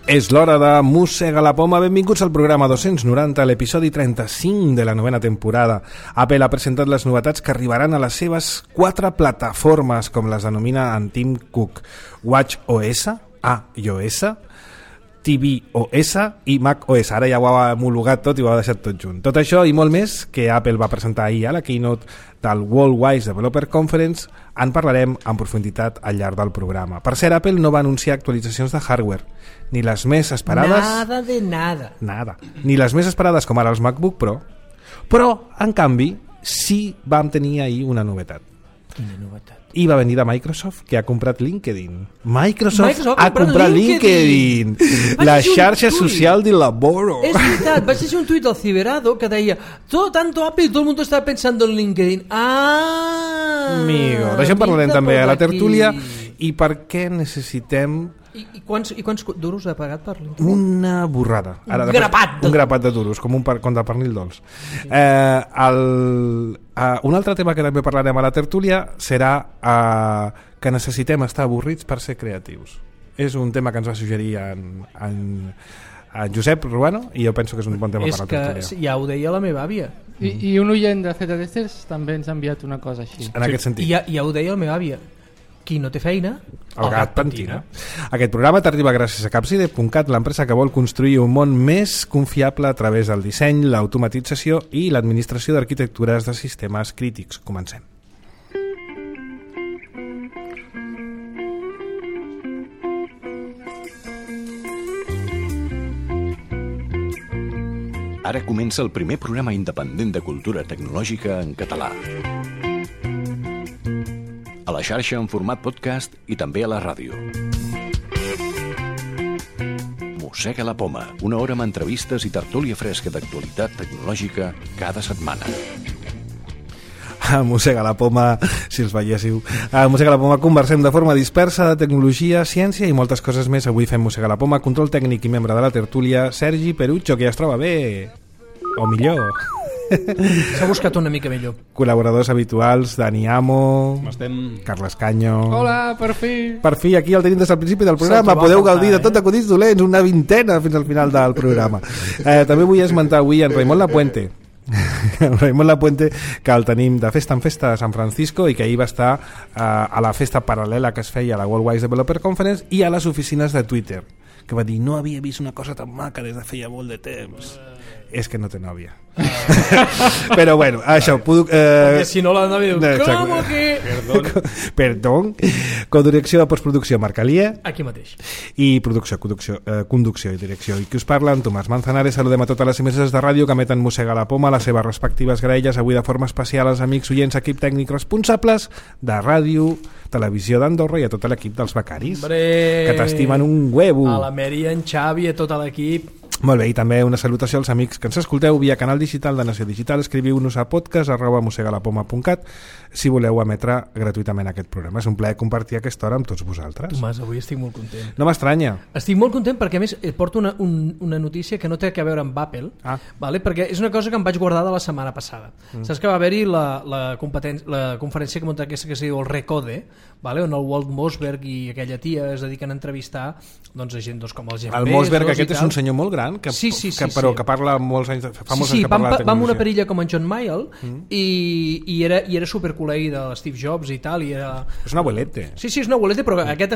És l'hora de Mossega la Poma. Benvinguts al programa 290, l'episodi 35 de la novena temporada. Apple ha presentat les novetats que arribaran a les seves 4 plataformes, com les denomina en Tim Cook: WatchOS, iOS, tvOS i macOS. Ara ja ho ha homologat tot i ho ha deixat tot junt. Tot això i molt més que Apple va presentar ahir a la keynote del Worldwide Developer Conference en parlarem en profunditat al llarg del programa. Per cert, Apple no va anunciar actualitzacions de hardware, ni les més esperades... Nada de nada. Nada. Ni les més esperades com ara els MacBook Pro, però, en canvi, sí vam tenir ahir una novetat. Quina novetat? I va venir de Microsoft, que ha comprat LinkedIn. Microsoft ha comprat LinkedIn. La xarxa social de laboro. És veritat, vaig llegir un tuit del Ciberado que deia tanto Apple y todo el mundo está pensando en LinkedIn. Amigo, d'això en parlarem també a la tertúlia. I per què necessitem... I quants duros ha pagat per LinkedIn? Una borrada. Ara, un grapat de duros, com de pernil dolç. Un altre tema que també parlarem a la tertúlia serà que necessitem estar avorrits per ser creatius. És un tema que ens va suggerir en Josep Ruano i jo penso que és un bon tema per la tertúlia. És que ja ho deia la meva àvia. I un oient de ZDCs també ens ha enviat una cosa així. En aquest sentit. Ja ho deia la meva àvia. Qui no té feina, el gat pentina. Aquest programa t'arriba gràcies a Capside.cat, l'empresa que vol construir un món més confiable a través del disseny, l'automatització i l'administració d'arquitectures de sistemes crítics. Comencem. Ara comença el primer programa independent de cultura tecnològica en català. A la xarxa en format podcast i també a la ràdio. Mossega la Poma, una hora amb entrevistes i tertúlia fresca d'actualitat tecnològica cada setmana. A Mossega la Poma, si els veiéssiu, a Mossega la Poma conversem de forma dispersa de tecnologia, ciència i moltes coses més. Avui fem Mossega la Poma, control tècnic i membre de la tertúlia, Sergi Perucho, que ja es troba bé, o millor. S'ha buscat una mica millor. Col·laboradors habituals, Dani Amo, Carles Canyo. Hola, per fi. Per fi, aquí el tenim des del principi del programa. Podeu gaudir de tot acudits dolents, una vintena fins al final del programa. També vull esmentar avui en Raimon Lapuente. Raimon Lapuente, que el tenim de festa en festa a San Francisco i que ahir va estar a la festa paral·lela que es feia a la Worldwide Developer Conference i a les oficines de Twitter, que va dir: no havia vist una cosa tan maca des de feia molt de temps. És que no té nòvia. Però bueno, això perquè si no la nòvia diu, com que... Perdón. Codirecció de postproducció, Marc Alier. Aquí mateix. I conducció i direcció. I qui us parla, en Tomàs Manzanares. Saludem a totes les emissions de ràdio que emeten Mossega la Poma, les seves respectives graelles, avui de forma especial als amics oients, equip tècnic responsables de ràdio, televisió d'Andorra i a tot l'equip dels becaris, que t'estimen un huevo. A la Meri, en Xavi, a tot l'equip. Molt bé, i també una salutació als amics que ens escolteu via canal digital de Nació Digital. Escriviu-nos a podcast@mossegalapoma.cat si voleu emetre gratuïtament aquest programa. És un plaer compartir aquesta hora amb tots vosaltres. Tomàs, avui estic molt content. No m'estranya. Estic molt content perquè a més porto una notícia que no té a veure amb Apple, vale? Perquè és una cosa que em vaig guardar de la setmana passada. Saps que va haver-hi la conferència que munta aquesta que es diu el Recode, vale? On el Walt Mossberg i aquella tia es dediquen a entrevistar doncs, a gent com el Jeff Bezos. El Mossberg aquest és un senyor molt gran que parla molts anys, fa molts anys que parla de tecnologia. Va amb una perilla com en John Mayall i era supercol·legui de Steve Jobs i tal. És un abuelete. Sí, és un abuelete, però aquest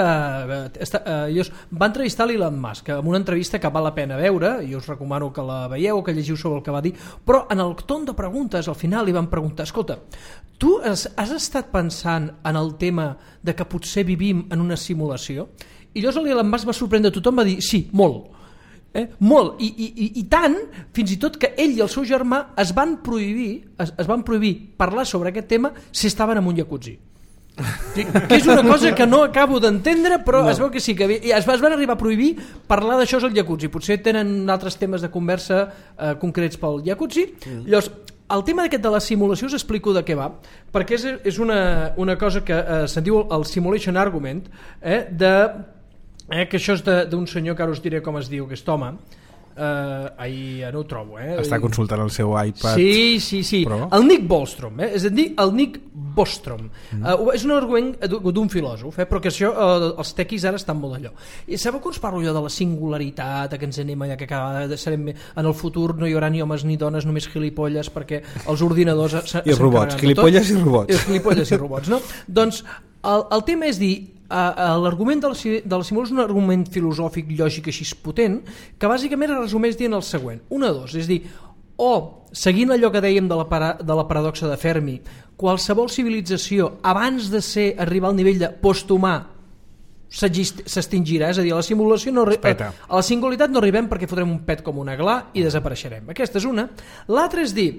va entrevistar l'Elon Musk en una entrevista que val la pena veure, i us recomano que la veieu o que llegiu sobre el que va dir, però en el torn de preguntes al final li van preguntar: escolta, tu has estat pensant en el tema de que potser vivim en una simulació? I llavors l'Elon Musk va sorprendre a tothom, va dir sí, molt. Molt, i tant, fins i tot que ell i el seu germà es van prohibir parlar sobre aquest tema si estaven en un jacuzzi. Que és una cosa que no acabo d'entendre, però es veu que sí, que es van arribar a prohibir parlar d'això al jacuzzi. Potser tenen altres temes de conversa concrets pel jacuzzi. Llavors, el tema aquest de la simulació us explico de què va, perquè és una cosa que se'n diu el simulation argument, que això és d'un senyor que ara us diré com es diu aquest home. Ahir no ho trobo. Està consultant el seu iPad. Sí. Però... el Nick Bostrom, és a dir, el Nick Bostrom. És un argument d'un filòsof, però que això, els tequis ara estan molt allò. I sabeu quan us parlo allò de la singularitat, que ens anem allà, que serem, en el futur no hi haurà ni homes ni dones, només gilipolles, perquè els ordinadors i robots, gilipolles i robots. Gilipolles i robots, no? Doncs el tema és dir, l'argument de la simulació és un argument filosòfic, lògic, així potent, que bàsicament es resumeix dient el següent, una o dos, és dir, o seguint allò que dèiem de la paradoxa de Fermi, qualsevol civilització abans de arribar al nivell de posthumà s'extingirà, és a dir, a la simulació a la singularitat no arribem perquè fotrem un pet com una gla i desapareixerem. Aquesta és una. L'altra és dir,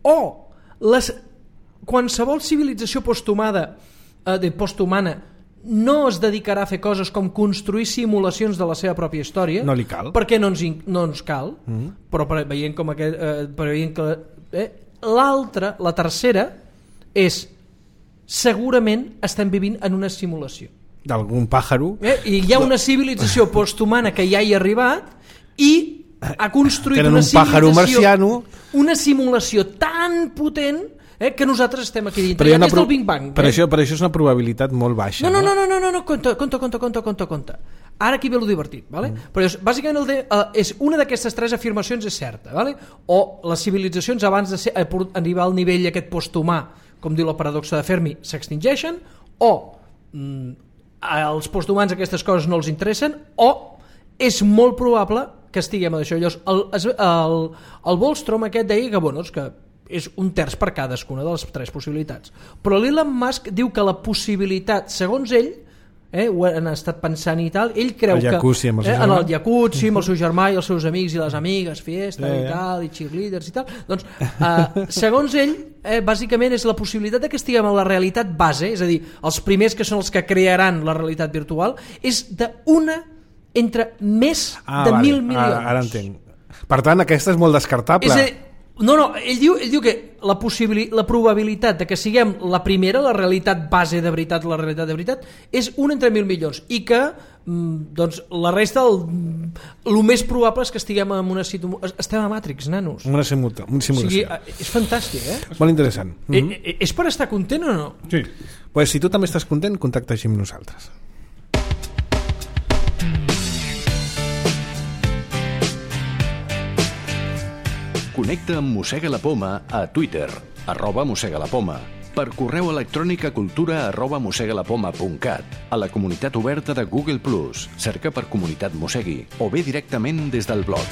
qualsevol civilització posthumana no es dedicarà a fer coses com construir simulacions de la seva pròpia història, no li cal, perquè no ens cal, però veient com l'altra, la tercera és segurament estem vivint en una simulació d'algun pàjaro, i hi ha una civilització posthumana que ja hi ha arribat i ha construït una simulació tan potent que nosaltres estem aquí dintre, ja des del Big Bang. Però això és una probabilitat molt baixa. No, compte. Ara aquí ve lo divertit, ¿vale? Però bàsicament és una d'aquestes tres afirmacions és certa, ¿vale? O les civilitzacions abans de arribar al nivell aquest posthumà, com diu la paradoxa de Fermi, s'extingeixen, o als posthumans aquestes coses no els interessen, o és molt probable que estiguem a això. Llavors, el Bostrom aquest deia que, bueno, és que és un terç per cadascuna de les tres possibilitats, però l'Elon Musk diu que la possibilitat, segons ell, ho han estat pensant i tal, ell creu que en el jacuzzi amb el seu germà i els seus amics i les amigues, fiesta i tal, i cheerleaders i tal, doncs segons ell bàsicament és la possibilitat que estiguem a la realitat base, és a dir, els primers que són els que crearan la realitat virtual, és d'una entre més de 1.000 milions. Ara entenc. Per tant, aquesta és molt descartable. No, ell diu que la probabilitat de que siguem la primera, la realitat base de veritat, la realitat de veritat, és 1 entre 1.000 milions i que doncs, la resta, el més probable és que estiguem en una situació... Estem a Matrix, nanos. Una simulació. O sigui, és fantàstic, Molt interessant. És per estar content o no? Sí. Pues si tu també estàs content, contacta amb nosaltres. Connecta amb Mossega la Poma a Twitter, @mossegalapoma, per correu electrònic a cultura@mossegalapoma.cat, a la comunitat oberta de Google+, cerca per Comunitat Mossegui, o bé directament des del blog.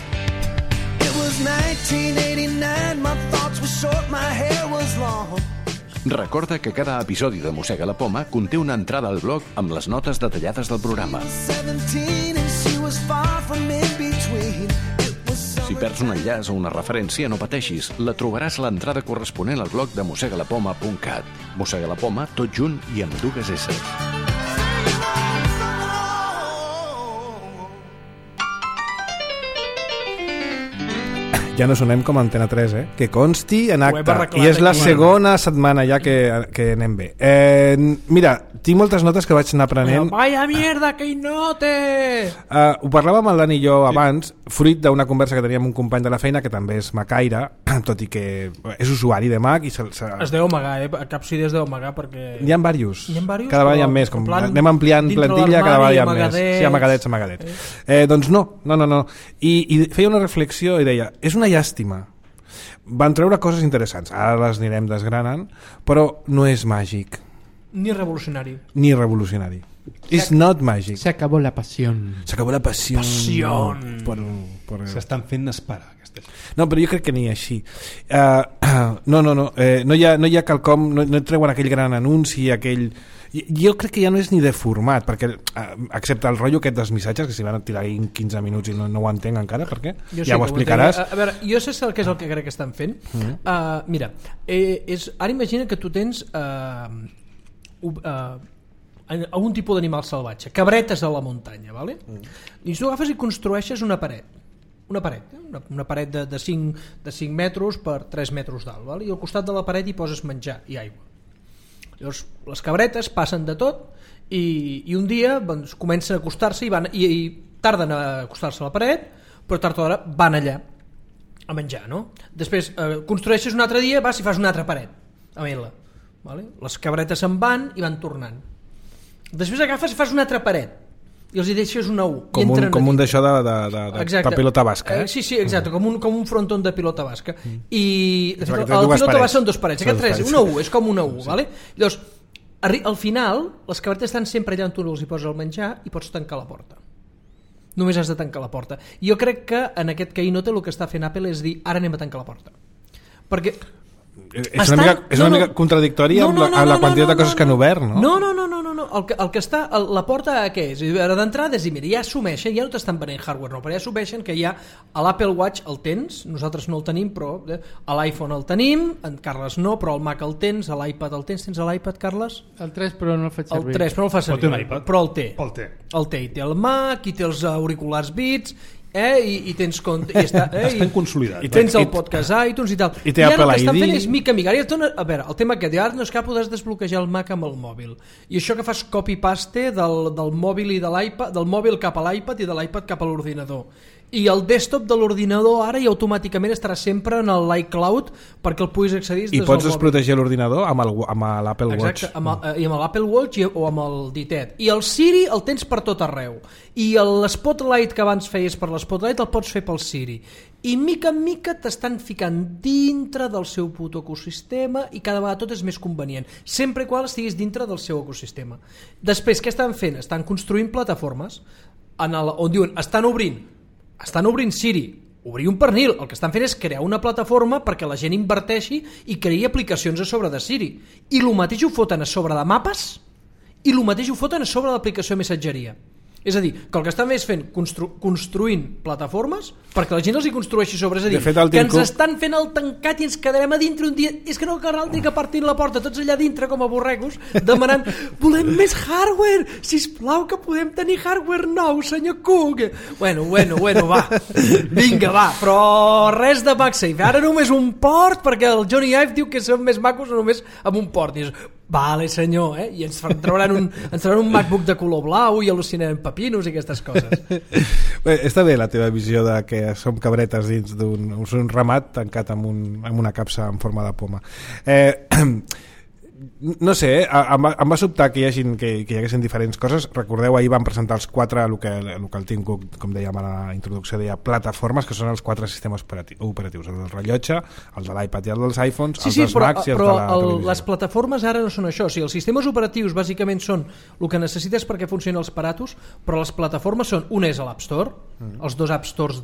Recorda que cada episodi de Mossega la Poma conté una entrada al blog amb les notes detallades del programa. Si perds un enllaç o una referència, no pateixis, la trobaràs a l'entrada corresponent al blog de mossegalapoma.cat. Mossega la Poma, tot junt i amb dues S. Ja no sonem com Antena 3, que consti en acte. I és la segona setmana ja que anem bé. Mira, tinc moltes notes que vaig anar aprenent. Vaya mierda, que note! Ho parlàvem el Dan i jo abans, fruit d'una conversa que teníem amb un company de la feina que també és macaire, tot i que és usuari de Mac. Es deu amagar, cap si es deu amagar perquè... N'hi ha diversos. Cada vegada hi ha més. Anem ampliant plantilla, cada vegada hi ha més. Sí, amagadets. Doncs no. I feia una reflexió i deia, és una llàstima. Van treure coses interessants, ara les anirem desgranant, però no és màgic. Ni revolucionari. It's not magic. Se acabó la pasión. S'estan fent esperar. No, però jo crec que ni així. No hi ha quelcom, no treuen aquell gran anunci, aquell... Jo crec que ja no és ni de format, perquè excepte el rotllo aquest dels missatges, que s'hi van tirar en 15 minuts i no ho entenc encara, per què? Ja ho explicaràs. A veure, jo sé què és el que crec que estan fent. Mira, ara imagina que tu tens algun tipus d'animal salvatge, cabretes a la muntanya, ¿vale? I tu agafes i construeixes una paret de 5 metres per 3 metres d'alt, ¿vale? I al costat de la paret hi poses menjar i aigua. Llavors les cabretes passen de tot i un dia doncs, comencen a acostar-se i tarden a acostar-se a la paret, però tard o d'hora van allà a menjar, no? Després construeixes un altre dia, vas i fas una altra paret amb ella. vale? Les cabretes se'n van i van tornant. Després agafes i fas una altra paret i els hi deixes una U. Com un d'això de pilota basca. Sí, exacte, com un fronton de pilota basca. I de fet, el pilota basca són 2 parets. Aquest 3, una U, és com una U. Sí. Vale? Llavors, al final, les cabretes estan sempre allà on tu els hi poses el menjar i pots tancar la porta. Només has de tancar la porta. Jo crec que en aquest Keynote el que està fent Apple és dir, ara anem a tancar la porta. Perquè és una mica contradictòria amb la quantitat de coses que han obert, no? No. El que està, la porta què és? D'entrada és dir, mira, ja assumeixen, ja no t'estan venent hardware, no, però ja assumeixen que ja a l'Apple Watch el tens, nosaltres no el tenim, però a l'iPhone el tenim, en Carles no, però al Mac el tens, a l'iPad el tens l'iPad, Carles? El 3, però no el faig servir. El 3, però no el fa servir, però el té. El té. I té el Mac, i té els auriculars Beats, i tens compte, i estan consolidats. I tens el podcast iTunes i tal. I té Apple ID. I ara el que estan fent és mica a mica. A veure, el tema que ara no és que podràs desbloquejar el Mac amb el mòbil. I això que fas copy-paste del mòbil i de l'iPad, del mòbil cap a l'iPad i de l'iPad cap a l'ordinador. I el desktop de l'ordinador ara i automàticament estarà sempre en l'iCloud perquè el puguis accedir des del mòbil. I pots desprotegir l'ordinador amb l'Apple Watch. Exacte, i amb l'Apple Watch o amb el Ditet. I el Siri el tens per tot arreu. I l'Spotlight que abans feies per l'Spotlight el pots fer pel Siri. I mica en mica t'estan ficant dintre del seu puto ecosistema i cada vegada tot és més convenient, sempre i quan estiguis dintre del seu ecosistema. Després, què estan fent? Estan construint plataformes on diuen, estan obrint Siri, obrir un pernil. El que estan fent és crear una plataforma perquè la gent inverteixi i creï aplicacions a sobre de Siri. I el mateix ho foten a sobre de mapes i el mateix ho foten a sobre de l'aplicació missatgeria. És a dir, que el que estan és fent construint plataformes perquè la gent els hi construeixi sobre. És a dir, que ens estan fent el tancat i ens quedarem a dintre un dia. És que no cal dir que partin la porta tots allà dintre com a borregos demanant, volem més hardware, sisplau, que podem tenir hardware nou, senyor Cook. Bueno, va, vinga, va, però res de MagSafe, ara només un port perquè el Johnny Ive diu que són més macos només amb un port. I és, vale, senyor, i ens trauran un MacBook de color blau i al·lucinarem pepinos i aquestes coses. Bé, està bé la teva visió de que som cabretes dins d'un ramat tancat amb una capsa en forma de poma. No sé, em va sobtar que hi haguessin diferents coses. Recordeu, ahir van presentar els 4, el que el Tim Cook, com dèiem a la introducció, deia plataformes, que són els 4 sistemes operatius, el del rellotge, el de l'iPad i el dels iPhones, els dels Macs i els de la televisió. Les plataformes ara no són això. O sigui, els sistemes operatius bàsicament són el que necessites perquè funcionin els aparatos, però les plataformes són, una és a l'App Store, els 2 App Stores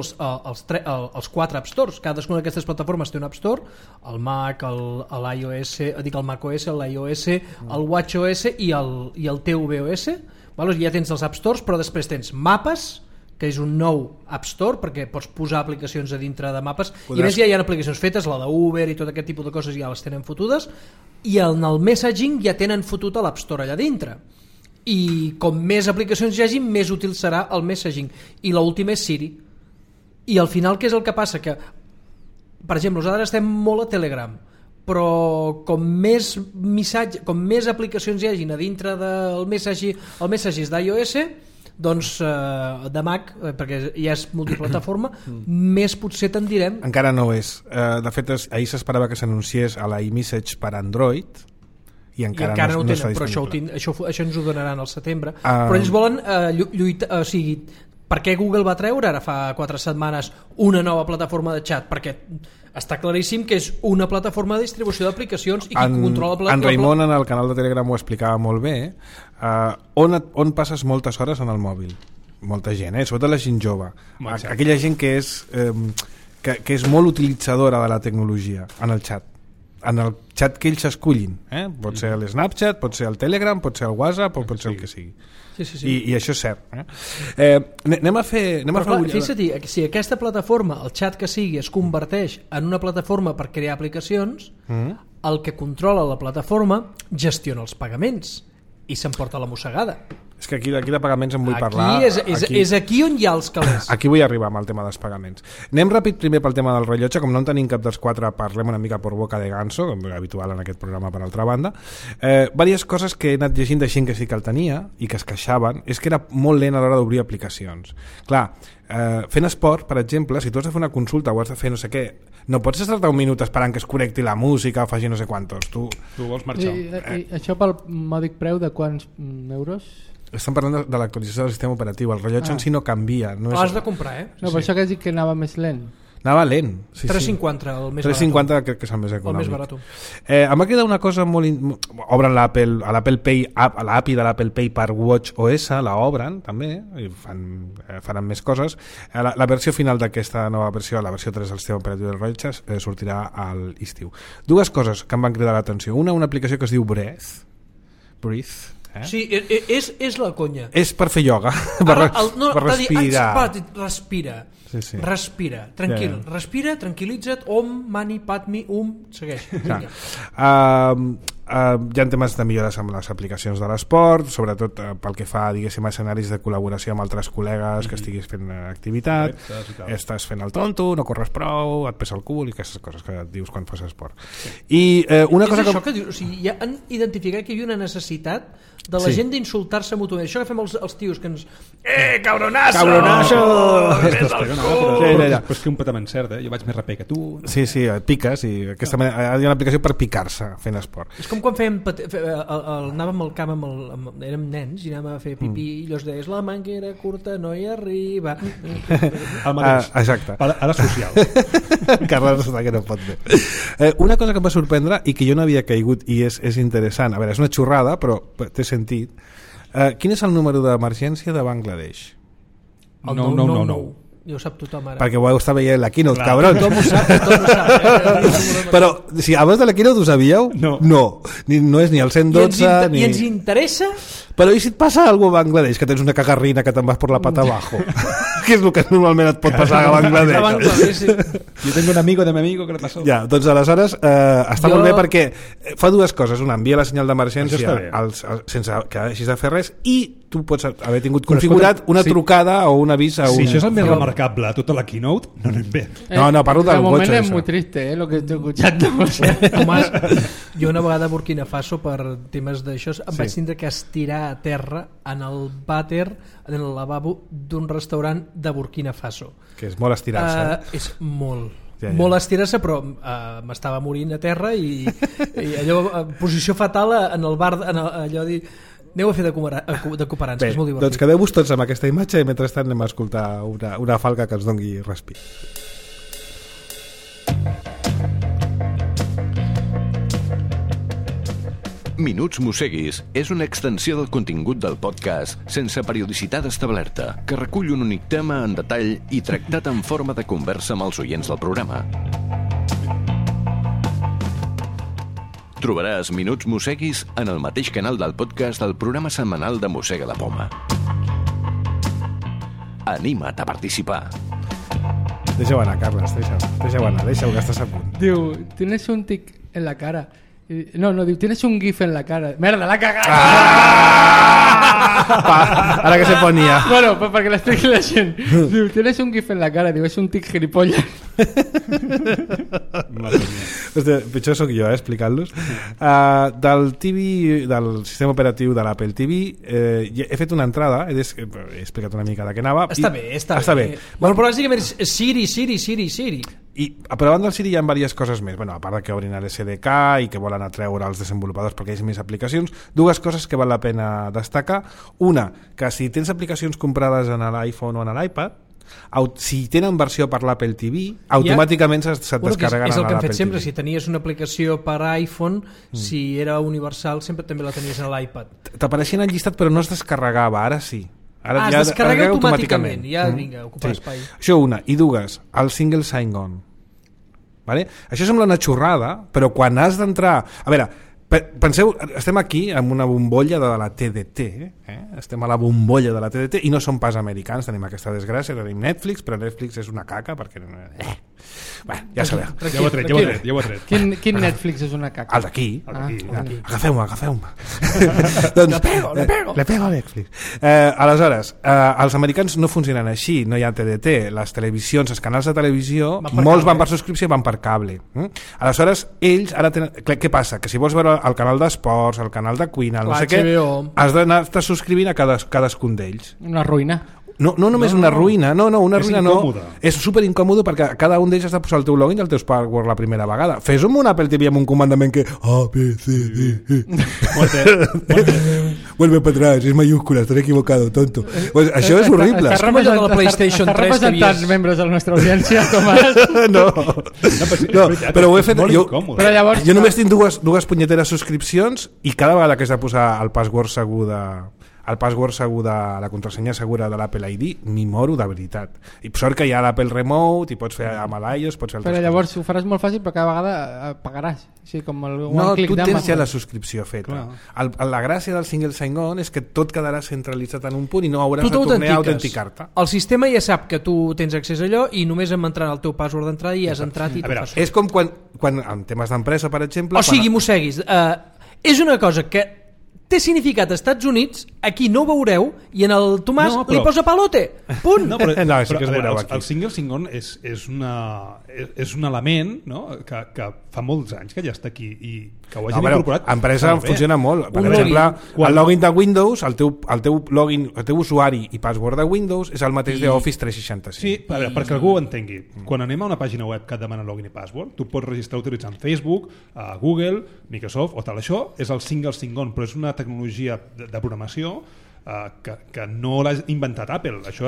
els 4 App Stores, cadascuna d'aquestes plataformes té un App Store, el Mac, l'iOS, dic el Mac OS, l'iOS, el WatchOS i el tvOS. Ja tens els App Stores, però després tens Mapes, que és un nou App Store perquè pots posar aplicacions a dintre de Mapes. I a més ja hi ha aplicacions fetes, la d'Uber i tot aquest tipus de coses ja les tenen fotudes, i en el Messaging ja tenen fotut a l'App Store allà dintre. I com més aplicacions hi hagi, més útil serà el Messaging. I l'última és Siri. I al final què és el que passa? Que, per exemple, nosaltres estem molt a Telegram, però com més aplicacions hi hagin a dintre del Messages d'iOS, doncs de Mac, perquè ja és multiplataforma, més potser tendirem. Encara no ho és. De fet, ahir s'esperava que s'anunciés a la iMessage per Android i encara no ho tenen, però això ens ho donaran al setembre. Però ells volen lluitar, o sigui, per què Google va treure ara fa 4 setmanes una nova plataforma de xat? Perquè està claríssim que és una plataforma de distribució d'aplicacions i qui controla en Raimon en el canal de Telegram ho explicava molt bé. On passes moltes hores en el mòbil? Molta gent, sobretot la gent jove, aquella gent que és molt utilitzadora de la tecnologia en el xat, que ells escullin, pot ser l'Snapchat, pot ser el Telegram, pot ser el WhatsApp o pot ser el que sigui. Sí. I això és cert. Anem a fer fixa't, si aquesta plataforma, el xat que sigui, es converteix en una plataforma per crear aplicacions, el que controla la plataforma gestiona els pagaments i s'emporta la mossegada. És que aquí de pagaments en vull parlar. És aquí on hi ha els calés. Aquí vull arribar amb el tema dels pagaments. Anem ràpid primer pel tema del rellotge. Com no en tenim cap dels 4, parlem una mica per boca de ganso, com és habitual en aquest programa per altra banda. Diverses coses que he anat llegint de gent que sí que el tenia i que es queixaven és que era molt lent a l'hora d'obrir aplicacions. Clar, fent esport, per exemple, si tu has de fer una consulta o has de fer no sé què, no pots estar un minut esperant que es connecti la música o faci no sé quantos. Tu vols marxar. I això pel mòdic preu de quants euros? Estan parlant de l'actualització del sistema operatiu. El rellotge en si no canvia. No L'has de comprar, No, per això que has dit que anava més lent. Anava lent. 3,50 el més 3,50 crec que és el més el més econòmic. barat. Em va cridar una cosa molt... Obren l'Apple Pay, a l'API de l'Apple Pay per WatchOS, la obren també, i faran més coses. La versió final d'aquesta nova versió, la versió 3 del sistema operatiu del rellotge, sortirà a l'estiu. Dues coses que em van cridar l'atenció. Una aplicació que es diu Breathe. Sí, és la conya. És per fer ioga, per respirar. Respira. Sí. Respira, tranquil. Ja. Respira, tranquil·litza't, mani, padmi, segueix. Hi ha temes de millores amb les aplicacions de l'esport, sobretot pel que fa, diguéssim, a escenaris de col·laboració amb altres col·legues que estiguis fent activitat, estàs fent el tonto, no corres prou, et pesa el cul i aquestes coses que et dius quan fas esport. I una cosa això que dius, o sigui, ja han identificat que hi havia una necessitat de la gent d'insultar-se mútuament. Això que fem els tios que ens... cabronazo! Però és que un patament cert, jo vaig més rapé que tu. Sí, piques, i hi ha una aplicació per picar-se fent esport. És com quan fèiem anàvem al camp érem nens i anàvem a fer pipí i allò es deies la manguera curta no hi arriba. El mateix. Exacte. Ara social. Carles està que no pot bé. Una cosa que em va sorprendre i que jo no havia caigut i és interessant, a veure, és una xorrada però té sentit. Quin és el número d'emergència de Bangladesh? El 999. Ja ho sap tothom ara. Perquè ho heu estat veient la keynote, cabrons. Tothom ho sap. Però si abans de la keynote ho sabíeu? No. No és ni el 112 I ens interessa? Però i si et passa alguna a Bangladesh, que tens una cagarrina que te'n vas per la pata abajo? Que és el que normalment et pot passar a Bangladesh. Yo tengo un amigo de mi amigo que le pasó. Ja, doncs aleshores està molt bé perquè fa dues coses. Una, envia la senyal d'emergència sense que hagis de fer res i tu pots haver tingut configurat una trucada o un avís a un... Si això és el més remarcable a tota la keynote, no anem bé. No, parlo del cotxe. De moment és molt triste, lo que estoy escuchando. Home, jo una vegada a Burkina Faso per temes d'això em vaig tindre que estirar a terra en el vàter, en el lavabo d'un restaurant de Burkina Faso. Que és molt estirar-se. És molt estirar-se, però m'estava morint a terra i allò, posició fatal en el bar, allò dir... Aneu a fer de cooperants, que és molt divertit. Doncs quedeu-vos tots amb aquesta imatge i mentrestant anem a escoltar una falca que ens doni respir. Minuts Mosseguis és una extensió del contingut del podcast sense periodicitat establerta, que recull un únic tema en detall i tractat en forma de conversa amb els oients del programa. Trobaràs Minuts Mosseguis en el mateix canal del podcast del programa setmanal de Mossega la Poma. Anima't a participar. Deixa-ho anar, Carles, deixa-ho anar, deixa-ho, que estàs a punt. Diu, tienes un tic en la cara. No, diu, tienes un gif en la cara. Merda, la cagada! Ara que se ponia. Bueno, pues perquè l'expliqui la gent. Diu, tienes un gif en la cara. Diu, és un tic gilipollas. Hòstia, pitjor sóc jo, explicant-los. Del TV, del sistema operatiu de l'Apple TV, he fet una entrada, he explicat una mica de què anava. Està bé. Bueno, però bàsicament és Siri. Però a banda del Siri hi ha diverses coses més. Bueno, a part de que obrin l'SDK i que volen atreure els desenvolupadors perquè hi hagi més aplicacions, dues coses que val la pena destacar. Una, que si tens aplicacions comprades en l'iPhone o en l'iPad, si tenen versió per l'Apple TV, automàticament se't descarreguen és el que a hem fet l'Apple sempre. TV. Si tenies una aplicació per iPhone, si era universal, sempre també la tenies a l'iPad. T'apareixien al llistat però no es descarregava, ara sí. Ara es descarrega automàticament. Ja, vinga, ocupar espai. Això una. I dues, el single sign-on. Vale? Això sembla una xorrada, però quan has d'entrar... A veure, penseu, estem aquí amb una bombolla de la TDT, estem a la bombolla de la TDT i no som pas americans, tenim aquesta desgràcia, tenim Netflix, però Netflix és una caca perquè... Bé, ja sabeu. Ja ho he tret. Quin Netflix és una caca? El d'aquí. Agafeu-me. Doncs, le pego a Netflix. Aleshores, els americans no funcionen així, no hi ha TDT. Les televisions, els canals de televisió, molts van per subscripció i van per cable. Aleshores, ells ara tenen... Què passa? Que si vols veure el canal d'esports, el canal de cuina, no sé què, has d'anar-te subscrivint a cadascun d'ells. Una ruïna. No només una ruïna, una ruïna no. És superincòmode perquè cada un d'ells has de posar el teu login i el teu password la primera vegada. Fes-ho amb un Apple TV amb un comandament que A, B, C, D, vuelve para atrás, es mayúscula, estaré equivocado, tonto. Pues això és horrible. És com allò de la PlayStation 3 que representats membres de la nostra audiència, Tomàs. No, però ho he fet jo. Però llavors, Jo només tinc dues punyeteres subscripcions i cada vegada que has de posar el password segur de la contrasenya segura de l'Apple ID m'hi moro de veritat. I sort que hi ha l'Apple Remote i pots fer amb l'iOS, pots fer altres però llavors coses. ho faràs molt fàcil, però cada vegada pagaràs. Sí, com el No, click tu tens d'Amazon. ja la subscripció feta. La gràcia del single sign-on és que tot quedarà centralitzat en un punt i no hauràs de tornar a autenticar-te. El sistema ja sap que tu tens accés a allò i només amb entrar en el teu password d'entrada ja has entrat i tu fas. És com quan en temes d'empresa, per exemple... O sigui, mosseguis, és una cosa que té significat als Estats Units, aquí no ho veureu, i en el Tomàs li posa palote. Punt. No, però sí que es veureu aquí. El single sign-on és un element, no? que fa molts anys que ja està aquí i que ho hagin incorporat. Empresa funciona molt. Per exemple, el login de Windows, el teu usuari i password de Windows és el mateix d'Office 365. Sí, perquè algú ho entengui. Quan anem a una pàgina web que et demana login i password, tu pots registrar utilitzant Facebook, Google, Microsoft o tal. Això és el single sign-on, però és una tecnologia de programació que no l'ha inventat Apple. Això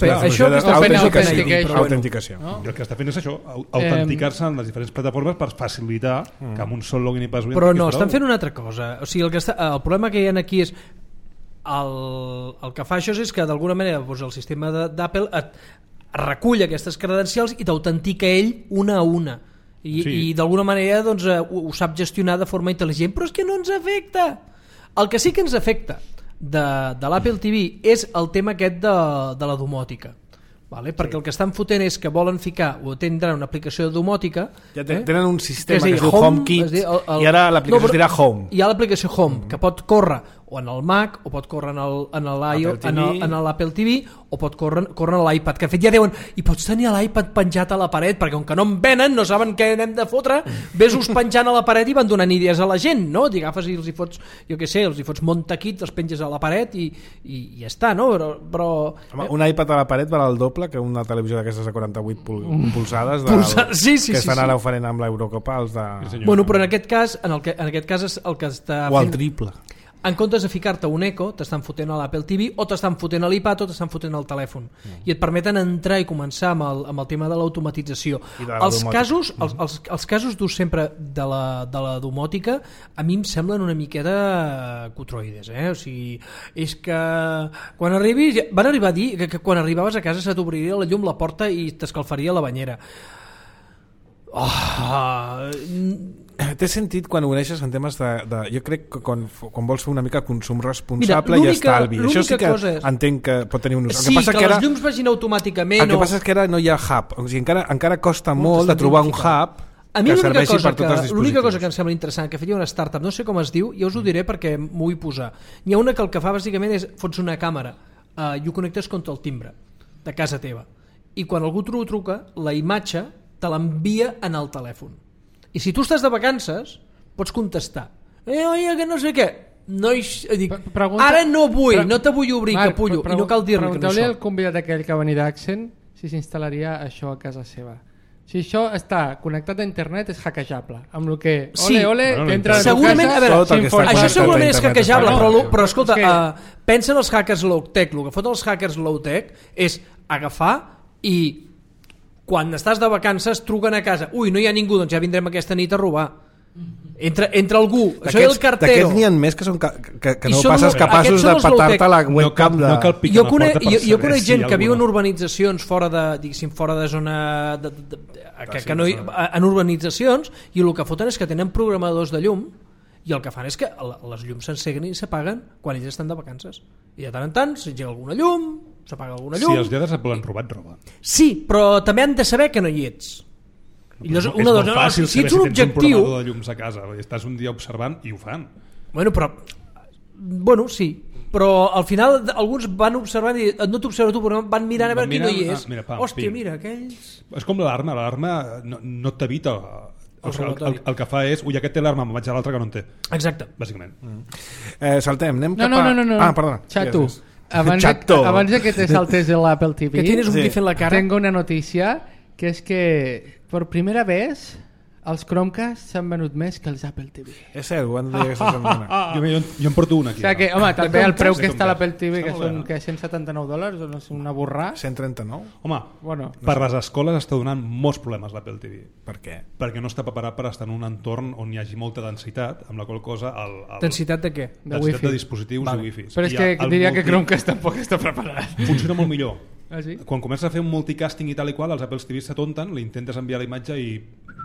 és autenticació. I el que està fent és això, autenticar-se en les diferents plataformes per facilitar que amb un sol login i password... Però no, estan fent una altra cosa. O sigui, el problema que hi ha aquí és el que fa això és que d'alguna manera el sistema d'Apple recull aquestes credencials i t'autentica ell una a una. I d'alguna manera ho sap gestionar de forma intel·ligent, però és que no ens afecta. El que sí que ens afecta de l'Apple TV és el tema aquest de la domòtica. Vale? Perquè el que estan fotent és que volen ficar o tindran una aplicació de domòtica, tenen un sistema que es diu HomeKit i ara l'aplicació es dirà Home. Hi ha l'aplicació Home que pot córrer o en el Mac o pot córrer en l'Apple TV o pot córrer a l'iPad, que de fet ja diuen i pots tenir l'iPad penjat a la paret perquè com que no en venen, no saben què n'hem de fotre, ves-us penjant a la paret i van donant idees a la gent, no? I agafes i els hi fots, jo què sé, els hi fots montaquits, els penges a la paret i ja està, no? Però un iPad a la paret val el doble que una televisió d'aquestes de 48 polzades que estan ara oferint amb l'Eurocopa bueno, però en aquest cas és el que està o el triple. En comptes de ficar-te un Echo, t'estan fotent a l'Apple TV o t'estan fotent a l'iPad o t'estan fotent al telèfon i et permeten entrar i començar amb el tema de l'automatització. Els casos d'ús sempre de la domòtica a mi em semblen una miqueta cutroides, o sigui, és que quan van arribar a dir que quan arribaves a casa se t'obriria la llum, la porta i t'escalfaria la banyera. Té sentit quan ho uneixes en temes de jo crec que quan vols fer una mica consum responsable i estalvi. Això sí que entenc que pot tenir un ús. Sí, que les llums vagin automàticament. El que passa és que ara no hi ha hub. O sigui, encara costa molt de trobar un hub que serveixi per tots els dispositius. L'única cosa que em sembla interessant, que feia una startup, no sé com es diu, ja us ho diré perquè m'ho vull posar. N'hi ha una que el que fa bàsicament és fots una càmera i ho connectes contra el timbre de casa teva. I quan algú truca, la imatge te l'envia en el telèfon. I si tu estàs de vacances, pots contestar. Oye, que no sé què. Ara no vull, no te vull obrir, capullo. I no cal dir-li que no pregunteu-li al convidat aquell que va venir d'Accent si s'instal·laria això a casa seva. Si això està connectat a internet és hackejable. Amb el que, ole, que entra a tu casa... Això segurament és hackejable, però escolta, pensa en els hackers low-tech. El que foten els hackers low-tech és agafar i quan estàs de vacances truquen a casa, ui, no hi ha ningú, doncs ja vindrem aquesta nit a robar. Entra algú, això és el cartero. D'aquests n'hi ha més que no passes capaços de petar-te la webcam. Jo conec gent que viu en urbanitzacions fora de zona en urbanitzacions, i el que foten és que tenen programadors de llum i el que fan és que les llums s'enceguen i s'apaguen quan ells estan de vacances. I de tant en tant s'engega alguna llum, s'apaga alguna llum... Si els lladres et volen robar, et roba. Sí, però també han de saber que no hi ets. És molt fàcil saber si tens un programador de llums a casa. Estàs un dia observant i ho fan. Bueno, sí. Però al final alguns van observant i no t'observa tu, però van mirant a veure qui no hi és. Hòstia, mira, aquells... És com l'alarma no t'evita... El que fa és, ui, aquest té l'alarma, me'n vaig a l'altre que no en té. Exacte. Bàsicament. Saltem, anem cap a... No. Ah, perdona. Xato, Abans de que te saltes l'Apple TV, que tienes un gif en la cara. Tengo una noticia, que es que por primera vez els Chromecast s'han venut més que els Apple TV. És cert, ho han de dir aquesta setmana. Jo em porto una aquí. O sigui que, home, també el preu que està a l'Apple TV, que Està són molt bé, $179, no és una borrà. 139? Home, Bueno, per les escoles està donant molts problemes l'Apple TV. Per què? Perquè no està preparat per estar en un entorn on hi hagi molta densitat, amb la qual cosa... Densitat de què? De densitat wifi. de dispositius i wifi. Però és que diria que Chromecast tampoc està preparat. Funciona molt millor. Ah, sí? Quan comences a fer un multicasting i tal i qual, els Apple TV s'atonten, li intentes enviar la imatge i...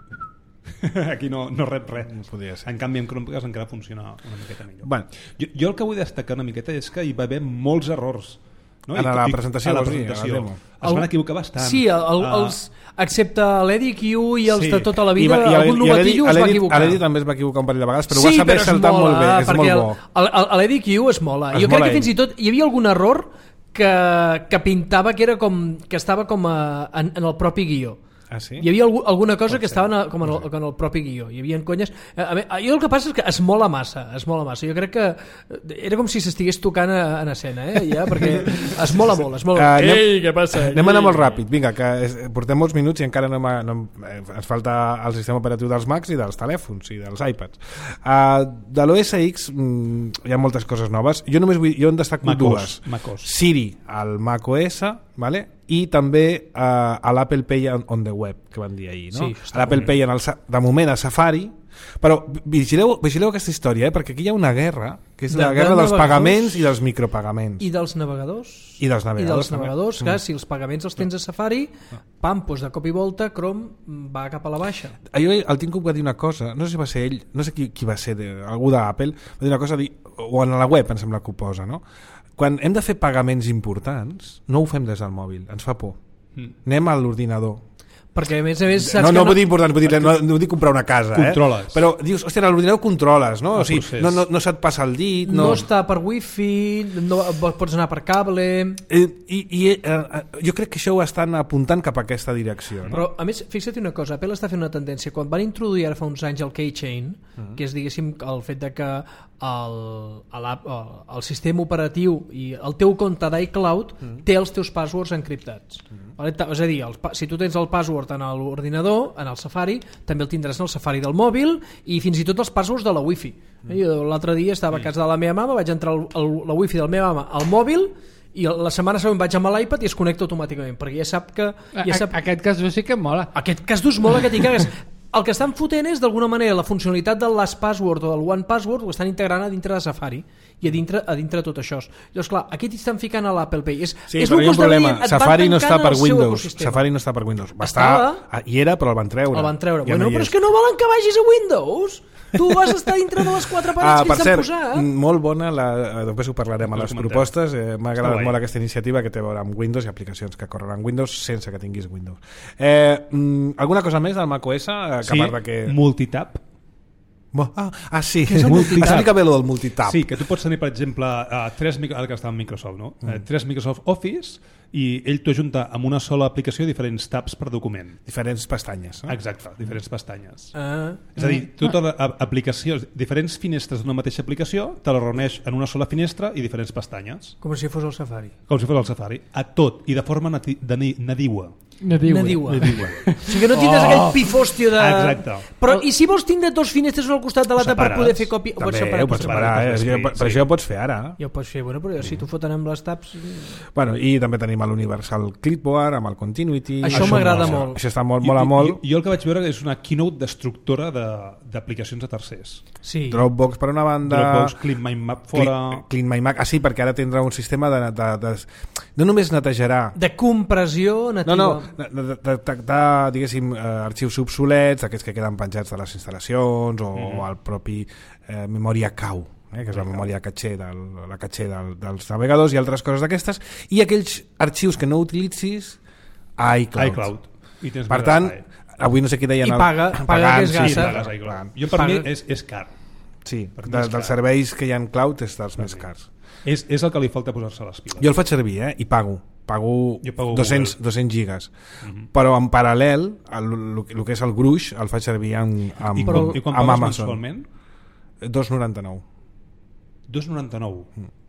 aquí no rep res. No podia ser. En canvi, amb Chromecast encara funciona una miqueta millor. Bueno. Jo el que vull destacar una miqueta és que hi va haver molts errors. No? En la presentació, a la vols dir, presentació. a la demo. Es van equivocar bastant. Sí, els, excepte l'EDQ i els de tota la vida, I algun novatillo es va equivocar. L'Edi també es va equivocar un parell de vegades, però ho va saber saltar molt bé, és molt bo. L'EDQ es mola. Es Jo crec mola que fins i tot hi havia algun error que pintava que era que estava com en el propi guió. Ah, sí? Hi havia alguna cosa que estava com en el propi guió. Hi havia conyes... Jo el que passa és que es mola massa. Jo crec que era com si s'estigués tocant en escena, ja, perquè es mola molt. Ei, què passa? Anem a anar molt ràpid. Vinga, que portem molts minuts i encara ens falta el sistema operatiu dels Macs i dels telèfons i dels iPads. De l'OS X hi ha moltes coses noves. Jo en destaco dues. MacOS. Siri, el macOS, vale? I també a l'Apple Pay on the web, que van dir ahir, no? Sí, l'Apple Pay de moment a Safari, però vigileu aquesta història, perquè aquí hi ha una guerra, que és la guerra dels pagaments i dels micropagaments. I dels navegadors. I dels navegadors, que si els pagaments els tens a Safari, pam, doncs de cop i volta Chrome va cap a la baixa. Jo el Tim Cook va dir una cosa, no sé si va ser ell, no sé qui va ser, algú d'Apple, va dir una cosa, o en la web em sembla que ho posa, no? Quan hem de fer pagaments importants, no ho fem des del mòbil, ens fa por. Anem a l'ordinador. Perquè a més saps no vull dir important, vull dir, no vull dir comprar una casa, controles. Però dius, hòstia, a l'ordinador controles, no? O sigui, no se't passa el dit, no està per wifi, no pots anar per cable. Jo crec que això ho estan apuntant cap a aquesta direcció, no? Però a més, fixa't una cosa, Apple està fent una tendència. Quan van introduir ara fa uns anys el Keychain, que és, diguéssim, el fet de que el sistema operatiu i el teu compte d'iCloud té els teus passwords encriptats. És a dir, si tu tens el password en l'ordinador, en el Safari, també el tindràs en el Safari del mòbil i fins i tot els passwords de la wifi. L'altre dia estava a casa de la meva mama, vaig entrar la wifi de la meva mama al mòbil i la setmana següent vaig amb l'iPad i es connecta automàticament, perquè ja sap que... Aquest cas sí que mola. Aquest cas d'ús mola que t'hi cagues. El que estan fotent és, d'alguna manera, la funcionalitat del Last Password o del One Password ho estan integrant a dintre de Safari i a dintre de tot això. Llavors, clar, aquí t'estan ficant a l'Apple Pay. Sí, però hi ha un problema. Safari no està per Windows. Safari no està per Windows. Hi era, però el van treure. Bueno, però és que no volen que vagis a Windows. Tu vas estar dintre de les quatre parets que ells han posat. Per cert, molt bona, després ho parlarem a les propostes, m'ha agradat molt aquesta iniciativa que té a veure amb Windows i aplicacions que corren en Windows sense que tinguis Windows. Alguna cosa més del macOS? Sí, multitap. Sí, explica bé el multitap. Sí, que tu pots tenir, per exemple, ara que està en Microsoft, no? 3 Microsoft Office i ell t'ho junta amb una sola aplicació diferents tabs per document. Diferents pestanyes. No? Exacte, diferents pestanyes. És a dir, totes les aplicacions, diferents finestres d'una mateixa aplicació, te la reuneix en una sola finestra i diferents pestanyes. Com si fos el Safari. Com si fos el Safari. A tot, i de forma nadiua. Nadiua. O sigui que no tindràs aquell pifòstia de... Exacte. Però i si vols tindre dos finestres al costat de l'altre per poder fer còpia? També ho pots separar. Per això ho pots fer ara. Ja ho pots fer, però si t'ho foten amb les tabs... Bueno, i també tenim l'Universal Clipboard amb el Continuity. Això m'agrada molt. Això està mola molt. Jo el que vaig veure és una keynote destructora d'aplicacions de tercers. Sí. Dropbox per una banda... Dropbox, CleanMyMap fora... CleanMyMap, sí, perquè ara tindrà un sistema de no només netejarà... De compressió nativa. De detectar, diguéssim, arxius obsolets, aquests que queden penjats de les instal·lacions o el propi memòria cau, que és la memòria caché dels navegadors i altres coses d'aquestes, i aquells arxius que no utilitzis a iCloud. Per tant, avui no sé qui deien... I paga que és gassa. Jo per mi és car. Sí, dels serveis que hi ha en cloud és dels més cars. És el que li falta posar-se a les piles. Jo el faig servir, i pago 200 gigas, però en paral·lel el que és el gruix el faig servir amb Amazon. mensualment? 2,99. 2,99?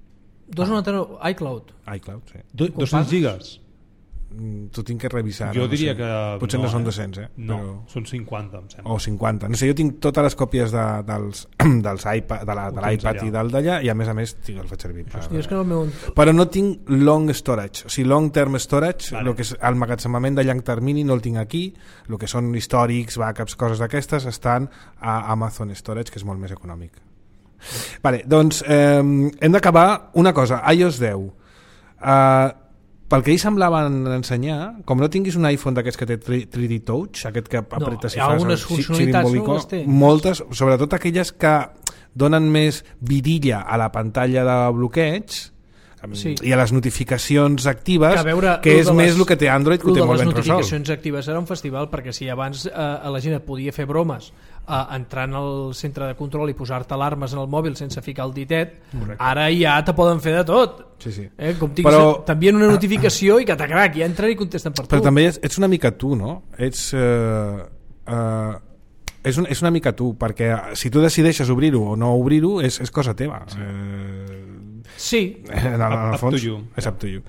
299, iCloud. iCloud, sí. 200 gigas? T'ho tinc que revisar. Jo diria que... Potser no són 200, No, però... són 50, em sembla. O 50. No sé, jo tinc totes les còpies dels iPad, de l'iPad i del d'allà, i a més el faig servir. És que el meu... Però no tinc long storage, o sigui, long term storage, Vale. el que és el emmagatzemament de llarg termini no el tinc aquí, el que són històrics, backups, coses d'aquestes, estan a Amazon Storage, que és molt més econòmic. Vale, doncs hem d'acabar una cosa, iOS 10. Pel que ells semblaven ensenyar, com no tinguis un iPhone d'aquests que té 3D Touch, aquest que apretes i fas algunes funcionalitats no les té. moltes, sobretot aquelles que donen més vidilla a la pantalla de bloqueig, sí. I a les notificacions actives, que és més el que té Android, que ho té molt ben resolt. Les notificacions actives serà un festival, perquè si abans la gent et podia fer bromes entrant al centre de control i posar-te alarmes en el mòbil sense ficar el ditet, ara ja te poden fer de tot. Sí. Com t'envien una notificació i catacrac, ja entren i contesten per tu. Però també ets una mica tu, no? És una mica tu, perquè si tu decideixes obrir-ho o no obrir-ho és cosa teva. Sí. En el fons, és up to you.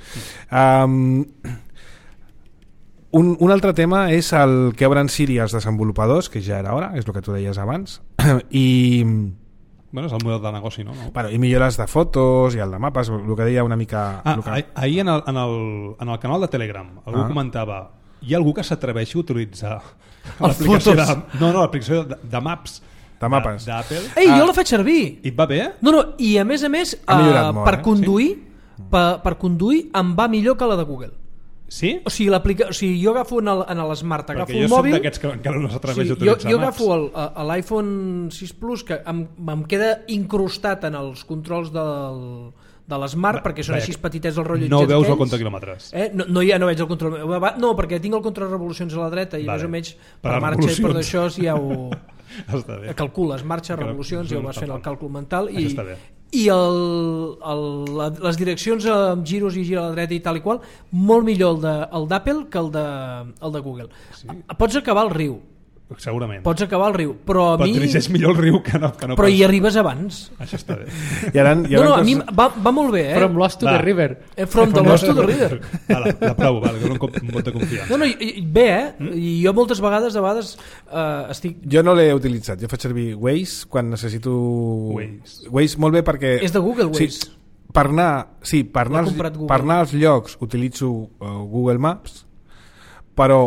Un altre tema és el que obren Siri als desenvolupadors, que ja era hora, és el que tu deies abans, i... Bueno, és el model de negoci, no? Bueno, i millores de fotos i el de mapes, el que deia una mica... Ahir en el canal de Telegram algú comentava, hi ha algú que s'atreveixi a utilitzar l'aplicació l'aplicació de Maps d'Apple. Ei, jo la faig servir. I et va bé? No, i a més molt, per conduir per conduir em va millor que la de Google. Sí? O sigui, jo agafo en l'Smart, agafo el mòbil... Perquè jo soc d'aquests que encara no s'atreveix a utilitzar jo agafo l'iPhone 6 Plus, que em queda incrustat en els controls de l'Smart, perquè són així petitets el rotllo. No veus el compte quilòmetres. No veig el control. No, perquè tinc el control de revolucions a la dreta i més o menys per marxa i per d'això ja ho... calcules marxa, revolucions, ja ho vas fent el càlcul mental i les direccions amb giros i gira a la dreta i tal i qual, molt millor el d'Apple que el de Google. Pots acabar al riu, segurament. Pots acabar al riu, però a mi... dirigeix millor el riu que no però hi arribes abans. Això està bé. A mi va molt bé, From Lost to the River. From the Lost to the River. La provo, que no em pot de confiar. Bé, i jo moltes vegades estic... Jo no l'he utilitzat, jo faig servir Waze quan necessito... Waze molt bé perquè... És de Google, Waze. Per anar als llocs utilitzo Google Maps, però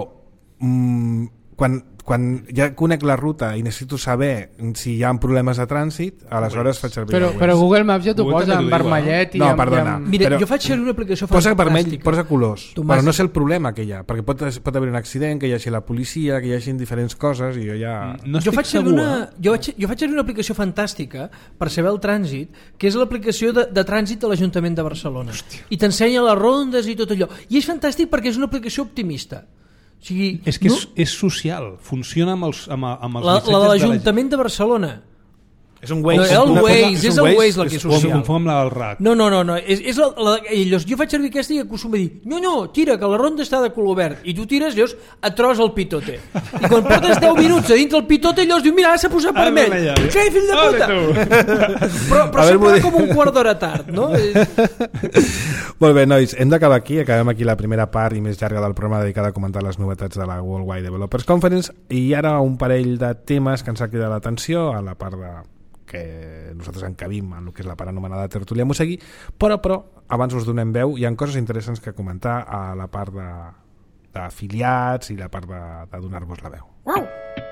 quan ja conec la ruta i necessito saber si hi ha problemes de trànsit, aleshores faig servir Waze. Però Google Maps ja t'ho posa en vermellet i... No, perdona. Mira, jo faig servir una aplicació posa fantàstica. Vermell, posa colors, però no sé el problema que hi ha, perquè pot haver un accident, que hi hagi la policia, que hi hagi diferents coses i jo ja... Jo faig servir una aplicació fantàstica per saber el trànsit, que és l'aplicació de trànsit de l'Ajuntament de Barcelona. Hòstia. I t'ensenya les rondes i tot allò. I és fantàstic perquè és una aplicació optimista. O sigui, és que és social, funciona amb els la de l'Ajuntament de Barcelona. És un Waze. És el Waze la que és social. O confon amb la del RAC. No. Jo faig servir aquesta i acostuma a dir no, tira, que la ronda està de color verd. I tu tires, llavors et trobes el pitote. I quan portes 10 minuts a dintre el pitote, llavors diu, mira, ara s'ha posat vermell. Què, fill de puta? Però sempre com un quart d'hora tard, no? Molt bé, nois, hem d'acabar aquí. Acabem aquí la primera part i més llarga del programa dedicada a comentar les novetats de la Worldwide Developers Conference, i ara un parell de temes que ens ha cridat l'atenció a la part que nosaltres encabim en el que és la part anomenada Tertúlia Mosegui, però abans us donem veu, hi ha coses interessants que comentar a la part d'afiliats i la part de donar-vos la veu. Uau!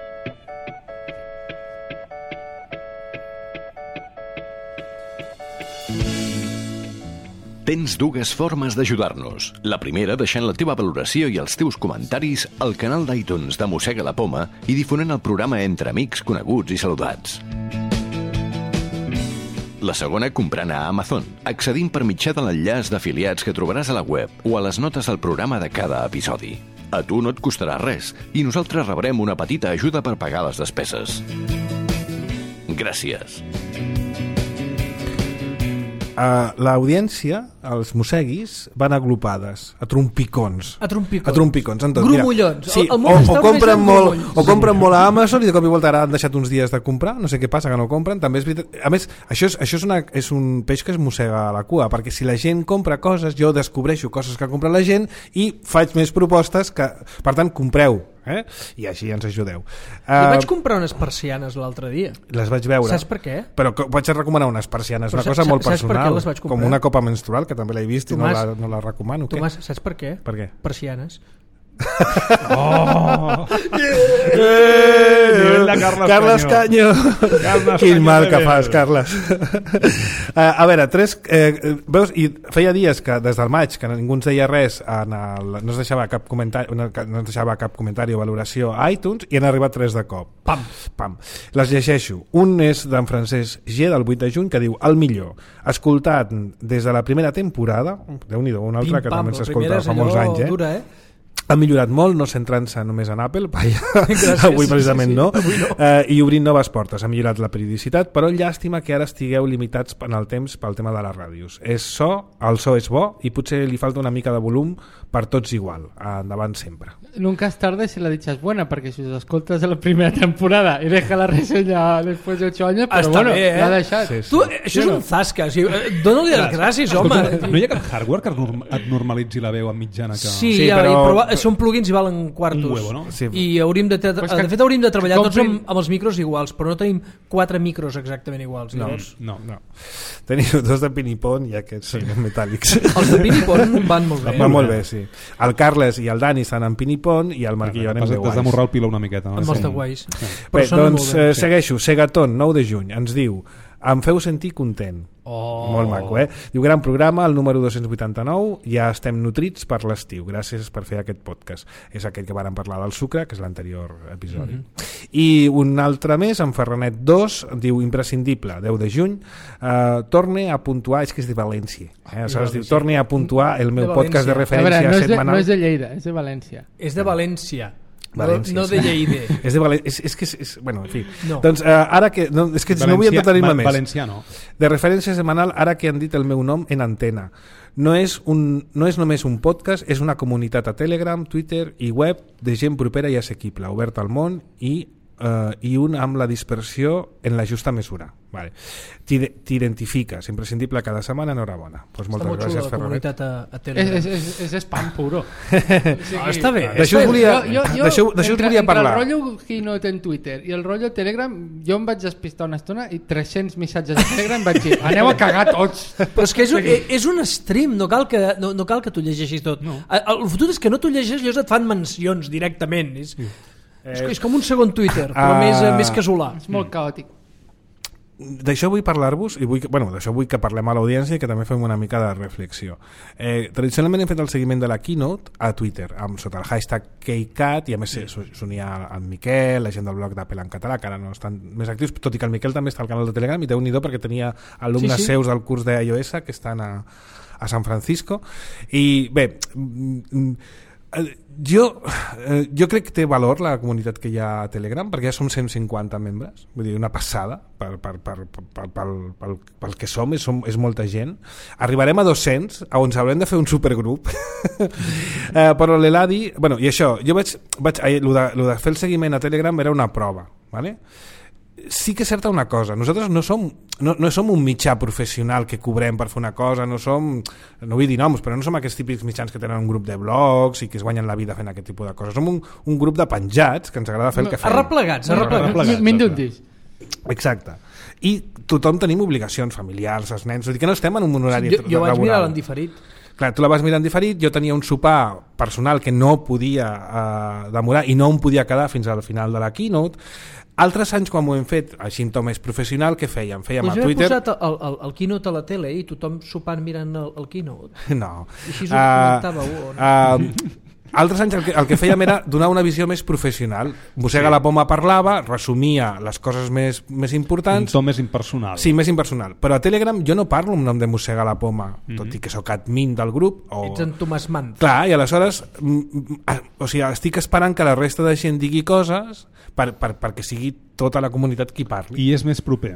Tens dues formes d'ajudar-nos. La primera, deixant la teva valoració i els teus comentaris al canal d'iTunes de Mossega la Poma i difonent el programa entre amics, coneguts i saludats. La segona, comprant a Amazon, accedint per mitjà de l'enllaç d'afiliats que trobaràs a la web o a les notes del programa de cada episodi. A tu no et costarà res i nosaltres rebrem una petita ajuda per pagar les despeses. Gràcies. l'audiència, els mosseguis, van agrupades a trompicons. A trompicons. A trompicons. Grumollons. Sí, o compren molt a Amazon i de cop i volta ara han deixat uns dies de comprar, no sé què passa, que no compren. També és veritat. A més, això és un peix que es mossega a la cua, perquè si la gent compra coses, jo descobreixo coses que compra la gent i faig més propostes que, per tant, compreu. I així ens ajudeu. Jo vaig comprar unes persianes l'altre dia. Les vaig veure. Saps per què? Però vaig recomanar unes persianes, una cosa molt personal, com una copa menstrual, que també l'he vist, Tomàs, i no la recomano. Tomàs, saps per què? Per què? Persianes. Nivell de Carles Canyo. Quin mal que fas, Carles. A veure, veus, i feia dies que des del maig que ningú ens deia res, no es deixava cap comentari o valoració a iTunes, i han arribat 3 de cop. Pam. Les llegeixo. Un és d'en Francesc G, del 8 de juny, que diu: el millor, escoltat des de la primera temporada. Déu-n'hi-do, un altre que també s'escolta fa molts anys, dura, ha millorat molt, no centrant-se només en Apple, avui precisament no, i obrint noves portes. Ha millorat la periodicitat, però llàstima que ara estigueu limitats en el temps pel tema de les ràdios. El so és bo i potser li falta una mica de volum per tots igual. Endavant sempre. Nunca es tarde si la dicha es buena, perquè si us escoltes de la primera temporada i deja la reseña després de 8 anys, però bueno, l'ha deixat. Sí. Tu, això és un zasca, dóna-li les gràcies, home. No hi ha cap hardware que et normalitzi la veu en mitjana? Sí, però són plugins i valen quartos. Un huevo, no? Sí. I de fet hauríem de treballar tots amb els micros iguals, però no tenim 4 micros exactament iguals. No. Teniu 2 de pinipon i aquests són metàl·lics. Els de pinipon van molt bé. Van molt bé, sí. El Carles i el Dani estan en pinipon i el Marc i jo anem de guais. Has de morrar el piló una miqueta. Amb els de guais. Bé, doncs segueixo. Segaton, 9 de juny, ens diu: em feu sentir content. Molt maco, Diu: gran programa, el número 289, ja estem nutrits per l'estiu, gràcies per fer aquest podcast. És aquell que vàrem parlar del sucre, que és l'anterior episodi. I un altre més, en Ferranet 2, diu: imprescindible, 10 de juny, torne a puntuar, és que és de València, aleshores diu: torne a puntuar el meu podcast de referència setmanal. No és de Lleida, és de València. És de València. València, no de Lleida. És de València, és que bueno, en fi. No. Doncs ara que és que no vull entretenir-me més. Valenciano. De referència setmanal, ara que han dit el meu nom en antena. No és només un podcast, és una comunitat a Telegram, Twitter i web de gent propera i assequible, oberta al món i un amb la dispersió en la justa mesura. Vale. T'identifica, és imprescindible cada setmana, enhorabona. Pues moltes gràcies, Ferranet. A Telegram. És spam puro. Està bé. D'això us volia parlar. Entre el rotllo Keynote en Twitter i el rotllo Telegram, jo em vaig despistar una estona i 300 missatges de Telegram vaig dir: aneu a cagar tots. Però és que és un stream, no cal que tu llegeixis tot. No. El fotut és que no t'ho llegeixes, llavors et fan mencions directament. És com un segon Twitter, però més casolà. És molt caòtic. D'això vull parlar-vos i d'això vull que parlem a l'audiència i que també fem una mica de reflexió. Tradicionalment hem fet el seguiment de la Keynote a Twitter sota el hashtag KeyCat, i a més s'unia en Miquel, la gent del blog d'Apple en català, que ara no estan més actius, tot i que el Miquel també està al canal de Telegram, i déu-n'hi-do perquè tenia alumnes seus del curs d'iOS que estan a San Francisco. I bé, jo crec que té valor la comunitat que hi ha a Telegram, perquè ja som 150 membres, vull dir, una passada pel que som, és molta gent. Arribarem a 200, on haurem de fer un supergrup. Però l'Eladi, i això, jo el de fer el seguiment a Telegram era una prova, ¿vale? Sí que és certa una cosa, nosaltres no som un mitjà professional que cobrem per fer una cosa, no vull dir noms, però no som aquests típics mitjans que tenen un grup de blogs i que es guanyen la vida fent aquest tipus de coses. Som un grup de penjats que ens agrada fer el que fem. Arreplegats. Mindundis. Exacte. I tothom tenim obligacions familiars, els nens, vull dir que no estem en un horari laboral. Jo vaig mirar en diferit. Clar, tu la vas mirar en diferit, jo tenia un sopar personal que no podia demorar i no em podia quedar fins al final de la Keynote. Altres anys, quan ho hem fet així en to més professional, què fèiem? Fèiem a Twitter... Us heu posat el Keynote a la tele i tothom sopant mirant el Keynote? No. I així us ho comentàveu? Altres anys el que fèiem era donar una visió més professional. Mossega la Poma parlava, resumia les coses més importants. Un to més impersonal. Sí, més impersonal. Però a Telegram jo no parlo en nom de Mossega la Poma, tot i que sóc admin del grup. Ets en Tomàs Mant. Clar, i aleshores estic esperant que la resta de gent digui coses perquè sigui tota la comunitat qui parli. I és més proper.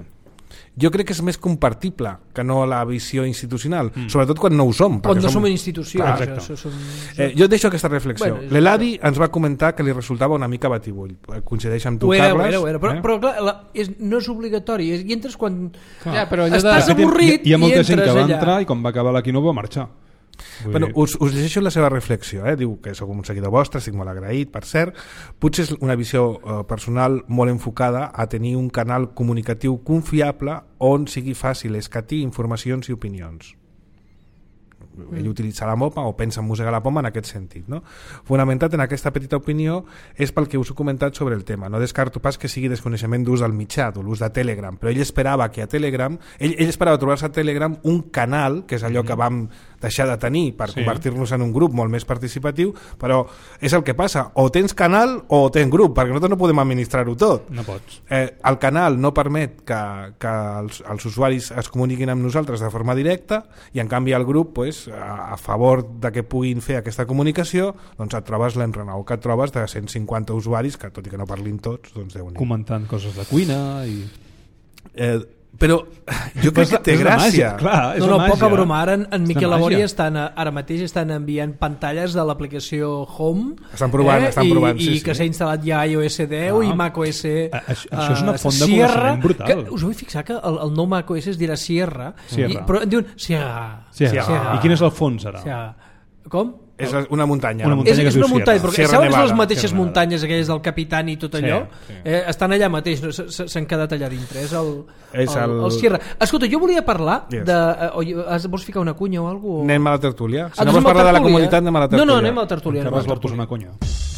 jo crec que és més compartible que no la visió institucional, sobretot quan no ho som. Quan no som una institució. Jo et deixo aquesta reflexió. L'Eladi ens va comentar que li resultava una mica batibull. Coincideix amb tu, Carles. Però clar, no és obligatori. I entres quan però estàs avorrit hi ha molta gent que va allà. entrar i quan va acabar l'Aquino va marxar. Bueno, us llegeixo la seva reflexió, diu que sóc un seguidor vostre, estic molt agraït, per cert. Potser és una visió personal molt enfocada a tenir un canal comunicatiu confiable on sigui fàcil escatir informacions i opinions. Ell utilitza la MOPA o pensa en mosegar la poma en aquest sentit, no? Fonamentat en aquesta petita opinió és pel que us he comentat sobre el tema. No descarto pas que sigui desconeixement d'ús del mitjà, de l'ús de Telegram, però ell esperava que a Telegram, ell esperava trobar-se a Telegram un canal, que és allò que vam deixar de tenir per convertir-nos en un grup molt més participatiu, però és el que passa, o tens canal o tens grup, perquè nosaltres no podem administrar-ho tot. No pots. El canal no permet que els usuaris es comuniquin amb nosaltres de forma directa i en canvi el grup, pues, a favor de que puguin fer aquesta comunicació, doncs et trobes l'enrenou que et trobes de 150 usuaris que tot i que no parlin tots, doncs Déu-n'hi-do. Comentant coses de cuina i... però jo crec que té gràcia. Clar, poca broma. Ara en Miquel Laboria ara mateix estan enviant pantalles de l'aplicació Home. Estan provant, i que s'ha instal·lat ja iOS 10 i macOS això és una font de coneixement brutal. Us heu fixat que el nou macOS es dirà Sierra. Però en diuen Sierra. I quin és el fons ara? Com? És una muntanya. És una muntanya, perquè saben les mateixes muntanyes aquelles del Capitán i tot allò? Estan allà mateix, s'han quedat allà dintre. És el Sierra. Escolta, jo volia parlar de... Vols ficar una cunya o alguna cosa? Anem a la tertúlia. Si no vols parlar de la comunitat, anem a la tertúlia. No, anem a la tertúlia. Carles vol posar una cunya.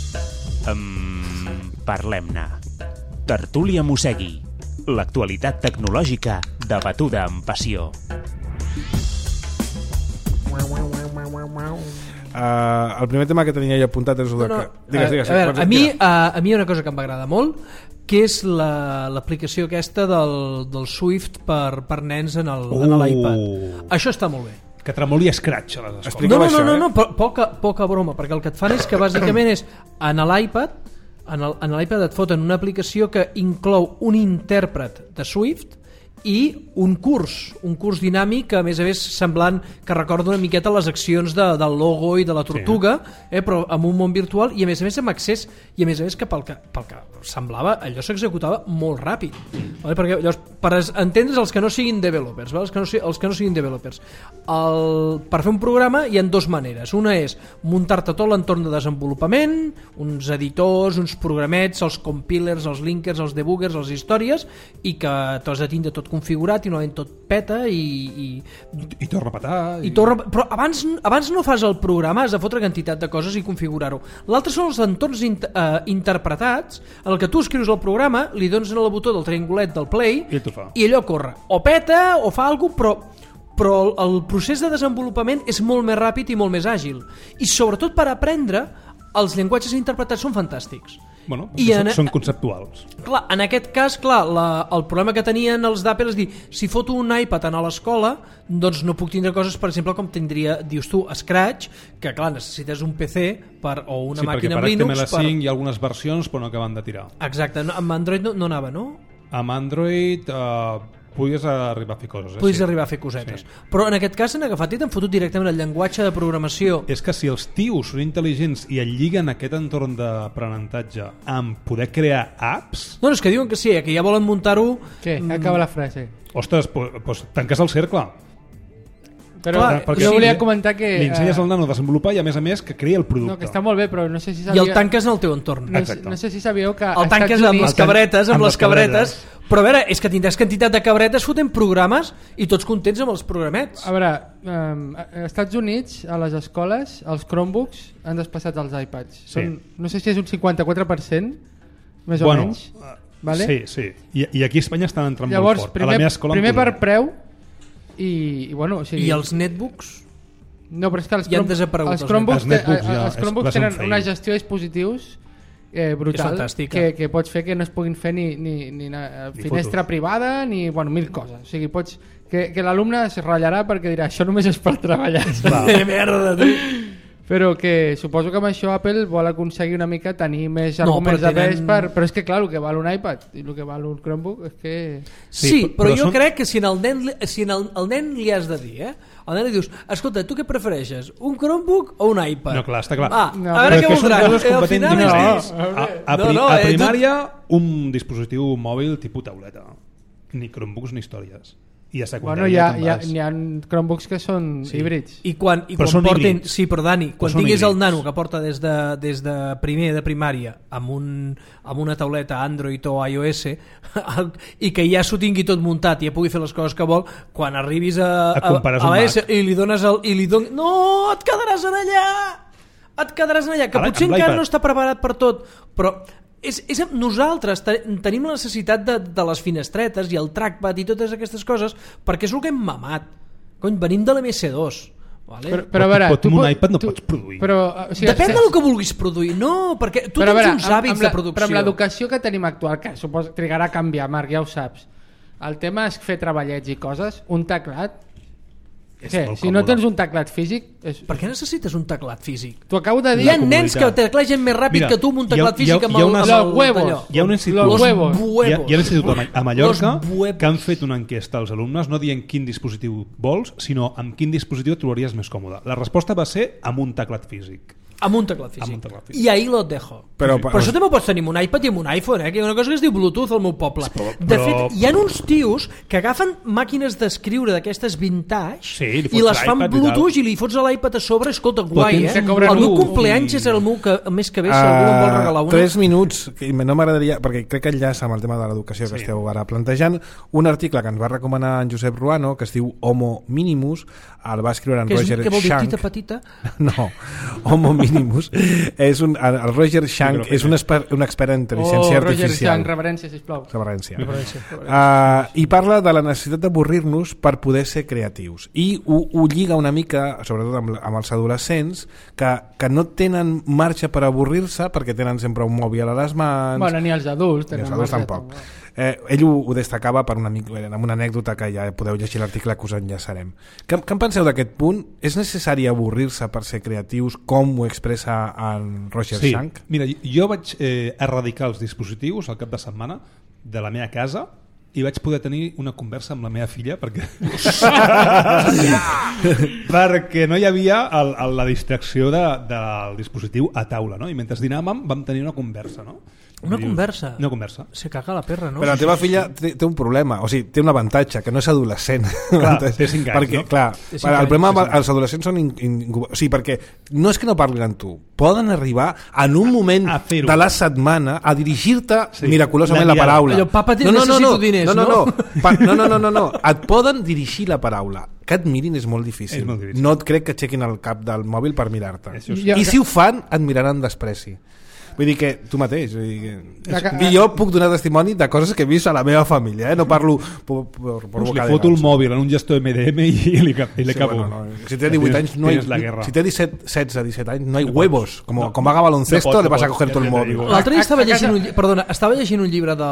Parlem-ne. Tertúlia Mossegui. L'actualitat tecnològica debatuda amb passió. El primer tema que tenia ja apuntat és Digues, a mi hi ha una cosa que em va agradar molt, que és l'aplicació aquesta del Swift per nens en l'iPad. Això està molt bé. Que tremoli Scratch a les escoles. No, poca broma, perquè el que et fan és que bàsicament és en l'iPad et foten una aplicació que inclou un intèrpret de Swift i un curs dinàmic, a més semblant, que recorda una miqueta les accions del logo i de la tortuga, però amb un món virtual i a més amb accés, i a més que pel que semblava allò s'executava molt ràpid, vale? Perquè llavors, per entendre's els que no siguin developers, vale? els que no siguin developers, per fer un programa hi ha dues maneres. Una és muntar-te tot l'entorn de desenvolupament, uns editors, uns programets, els compilers, els linkers, els debuggers, les històries, i que t'has de tindre tot configurat i normalment tot peta i torna a petar però abans no fas el programa, has de fotre quantitat de coses i configurar-ho. L'altre són els entorns interpretats en el que tu escrius el programa, li dones en el botó del triangulet del play i allò corre, o peta o fa alguna cosa, però el procés de desenvolupament és molt més ràpid i molt més àgil, i sobretot per aprendre els llenguatges interpretats són fantàstics. Bueno, són conceptuals. Clar, en aquest cas, el problema que tenien els d'Apple és dir, si foto un iPad a l'escola, doncs no puc tindre coses, per exemple, com tindria, dius tu, Scratch, que clar, necessites un PC o una màquina amb Linux. Sí, perquè per HTML5 hi ha algunes versions però no acaben de tirar. Exacte, amb Android no anava, no? Amb Android... Podies arribar a fer coses. Podies arribar a fer cosetes. Sí. Però en aquest cas han agafat i t'han fotut directament el llenguatge de programació. És que si els tios són intel·ligents i el lliguen aquest entorn d'aprenentatge amb poder crear apps... No, és que diuen que sí, que ja volen muntar-ho... Què? Acaba la frase. Ostres, doncs tanques el cercle. Però jo volia comentar que... Li ensenyes al nano a desenvolupar i a més que crea el producte. No, que està molt bé, però no sé si sabia... I el tanques en el teu entorn. No sé si sabíeu que... El tanques amb les cabretes, però a veure, és que tindràs quantitat de cabretes fotent programes i tots contents amb els programets. A veure, als Estats Units, a les escoles, els Chromebooks han desplaçat els iPads. No sé si és un 54%, més o menys. Vale? Sí. I aquí a Espanya estan entrant molt fort. A la meva escola primer per preu i bueno... O sigui, I els netbooks? No, però és que els Chromebooks tenen una gestió de dispositius brutal, que pots fer que no es puguin fer ni finestra privada ni mil coses, o sigui, pots que l'alumne es ratllarà perquè dirà això només és per treballar. Merda, tu. Però que suposo que amb això Apple vol aconseguir una mica tenir més arguments de pes però és que clar, el que val un iPad i el que val un Chromebook és que... Sí, però jo crec que si al nen li has de dir, al nen li dius, escolta, tu què prefereixes, un Chromebook o un iPad? No, clar, està clar. A veure què voldràs. A primària, un dispositiu mòbil tipus tauleta. Ni Chromebooks ni històries. I a secundària hi ha Chromebooks que són híbrids. I quan portin... Sí, però Dani, quan tinguis el nano que porta des de primer de primària amb una tauleta Android o iOS i que ja s'ho tingui tot muntat i ja pugui fer les coses que vol, quan arribis a l'S i li dones no, et quedaràs en allà! Que potser encara no està preparat per tot, però... nosaltres tenim la necessitat de les finestretes i el trackpad i totes aquestes coses perquè és el que hem mamat. Cony, venim de l'MS2. Vale? Però a veure, un iPad no pots produir. Depèn del que vulguis produir. No, perquè tu tens uns hàbits de producció. Però amb l'educació que tenim actual, que suposo trigarà a canviar, Marc, ja ho saps, el tema és fer treballets i coses, un teclat... Si no tens un teclat físic... Per què necessites un teclat físic? T'ho acabo de dir. Hi ha nens que teclegen més ràpid que tu amb un teclat físic amb el huevos. Hi ha un institut a Mallorca que han fet una enquesta als alumnes no dient quin dispositiu vols, sinó amb quin dispositiu et trobaries més còmode. La resposta va ser amb un teclat físic. Amb un teclat físic. I ahí lo dejo. Però això també pots tenir amb un iPad i amb un iPhone, que hi ha una cosa que es diu Bluetooth al meu poble. De fet, hi ha uns tios que agafen màquines d'escriure d'aquestes vintage i les fan Bluetooth i li fots a l'iPad a sobre. Escolta, guai, El meu cumpleaños és el meu mes que ve, si algú em vol regalar una. 3 minuts, no m'agradaria, perquè crec que enllaça amb el tema de l'educació que esteu ara plantejant, un article que ens va recomanar en Josep Ruano, que es diu Homo Minimus, el va escriure en Roger Shank. Què vol dir, tita petita? No, Homo Minimus és el Roger Shank és un expert en intel·ligència artificial. Roger Shank, reverència, sisplau. I parla de la necessitat d'avorrir-nos per poder ser creatius. I ho lliga una mica, sobretot amb els adolescents, que no tenen marge per avorrir-se perquè tenen sempre un mòbil a les mans. Bueno, ni els adults tenen marge tampoc. Ell ho destacava per amb una anècdota que ja podeu llegir l'article que us enllaçarem. Què en penseu d'aquest punt? És necessari avorrir-se per ser creatius, com ho expressa en Roger Shank? Mira, jo vaig erradicar els dispositius al cap de setmana de la meva casa i vaig poder tenir una conversa amb la meva filla perquè no hi havia la distracció del dispositiu a taula, no? I mentre dinàvem vam tenir una conversa, no? Una conversa? Una conversa. Se caga la perra, no? Però la teva filla té un problema, o sigui, té un avantatge, que no és adolescent. Clar, té 5 anys, perquè, no? Clar, el problema amb els adolescents són... O sigui, perquè no és que no parlin amb tu, poden arribar en un moment de la setmana a dirigir-te miraculosament la paraula. Allò, papa, necessito diners, no? No. Et poden dirigir la paraula. Que et mirin és molt difícil. No et crec que aixequin el cap del mòbil per mirar-te. I si ho fan, et miraran despreci. Vull dir que tu mateix i jo puc donar testimoni de coses que he vist a la meva família, no parlo per li foto el mòbil en un gestor MDM i li acabo. Si té 18 anys no hi, si té 16-17 anys no hay huevos, com haga baloncesto le vas a coger todo el móvil. L'altre dia estava llegint un llibre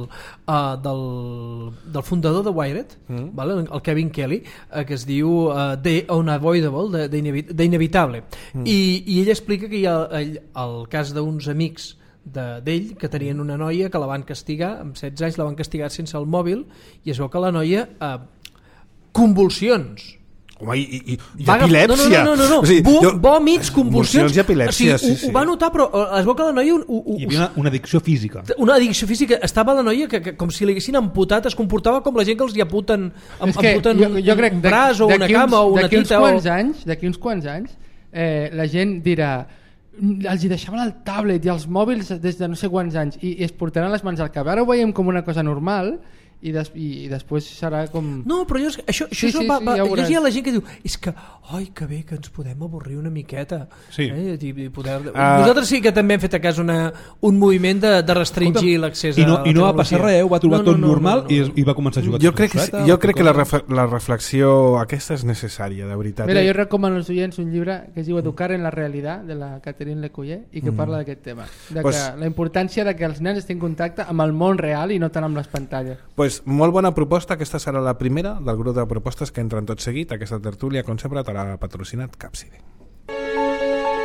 del fundador de Wired, el Kevin Kelly, que es diu The Unavoidable, d'Inevitable, i ell explica que hi ha el cas d'uns amics d'ell que tenien una noia que la van castigar amb 16 anys, la van castigar sense el mòbil i es veu que la noia convulsions. Home, i epilèpsia. No. O sigui, vòmits, convulsions i epilèpsia. Ho va notar, però es veu que la noia hi havia una addicció física. Una addicció física. Estava la noia que com si l'haguessin amputat, es comportava com la gent que els hi amputen un braç o una cama o una tita. D'aquí uns quants anys la gent dirà els hi deixaven el tablet i els mòbils des de no sé quants anys i es portaran les mans al cap. Ara ho veiem com una cosa normal i després serà com... No, però això llegia la gent que diu és que, oi, que bé que ens podem avorrir una miqueta. Sí. Nosaltres sí que també hem fet a cas un moviment de restringir l'accés a la tecnologia. I no va passar res, ho va trobar tot normal i va començar a jugar. Jo crec que la reflexió aquesta és necessària, de veritat. Mira, jo recomano als oients un llibre que es diu Educar en la realitat, de la Catherine Lecoyer, i que parla d'aquest tema, la importància de que els nens estiguin en contacte amb el món real i no tant amb les pantalles. Molt bona proposta, aquesta serà la primera del grup de propostes que entren tot seguit. Aquesta tertúlia, com sempre, t'ha patrocinat Capside.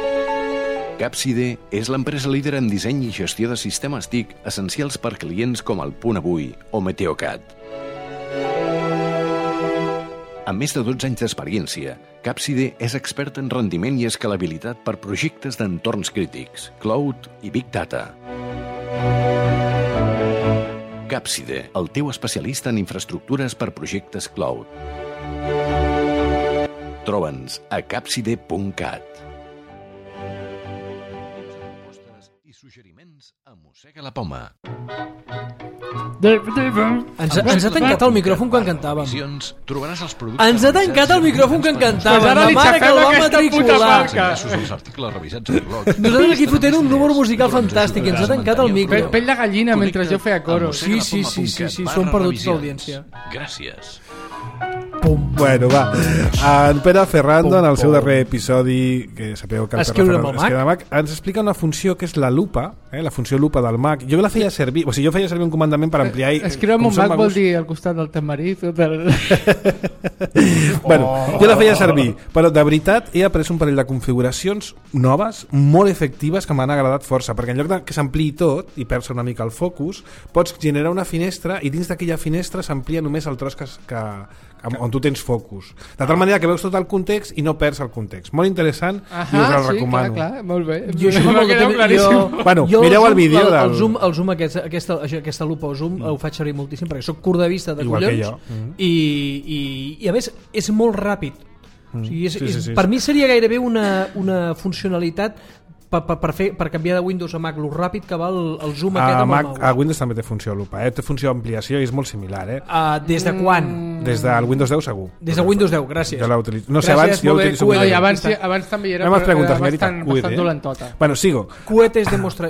Capside és l'empresa líder en disseny i gestió de sistemes TIC essencials per clients com el Punt Avui o Meteocat. Amb més de 12 anys d'experiència, Capside és expert en rendiment i escalabilitat per projectes d'entorns crítics, cloud i big data. Capside, el teu especialista en infraestructures per projectes cloud. Troba'ns a capside.cat. I suggeriments a Mossega la Poma. Ens ha tancat el micròfon quan cantàvem. Trobaràs els productes. Ens ha tancat el micròfon quan cantàvem. La mare que el va matricular. Els articles revisats al blog. Nosaltres aquí fotent un número musical fantàstic. Ens ha tancat el micro. Pell de gallina mentre jo feia coro. Sí, som perduts d'audiència. Gràcies. Bueno, va. En Pere Ferrando, en el seu darrer episodi, que sapeu que el Escriure amb el Mac. Mac, ens explica una funció que és la lupa, la funció lupa del Mac. Jo la feia servir, o sigui, jo feia servir un comandament per ampliar... Escriure amb un Mac vol dir al costat del temariz o del... Bueno, jo la feia servir, però de veritat he après un parell de configuracions noves, molt efectives, que m'han agradat força, perquè en lloc de que s'ampliï tot i perds una mica el focus, pots generar una finestra i dins d'aquella finestra s'amplia només el tros on tu tens focus. De tal manera que veus tot el context i no perds el context. Molt interessant i us el recomano. Clar, molt bé. Bueno, mireu el vídeo del... El zoom aquesta lupa o zoom ho faig servir moltíssim perquè soc curt de vista de igual collons i a més és molt ràpid. O sigui, per mi seria gairebé una funcionalitat per canviar de Windows a Mac, lo ràpid que va el zoom aquest amb el mouse. A Windows també té funció lupa, té funció ampliació i és molt similar. Des de quan? Des del Windows 10 segur. Des de Windows 10, gràcies. Jo l'utilitzo. No sé, abans jo l'utilitzo. Abans també era bastant dolentota. Bueno, sigo. QED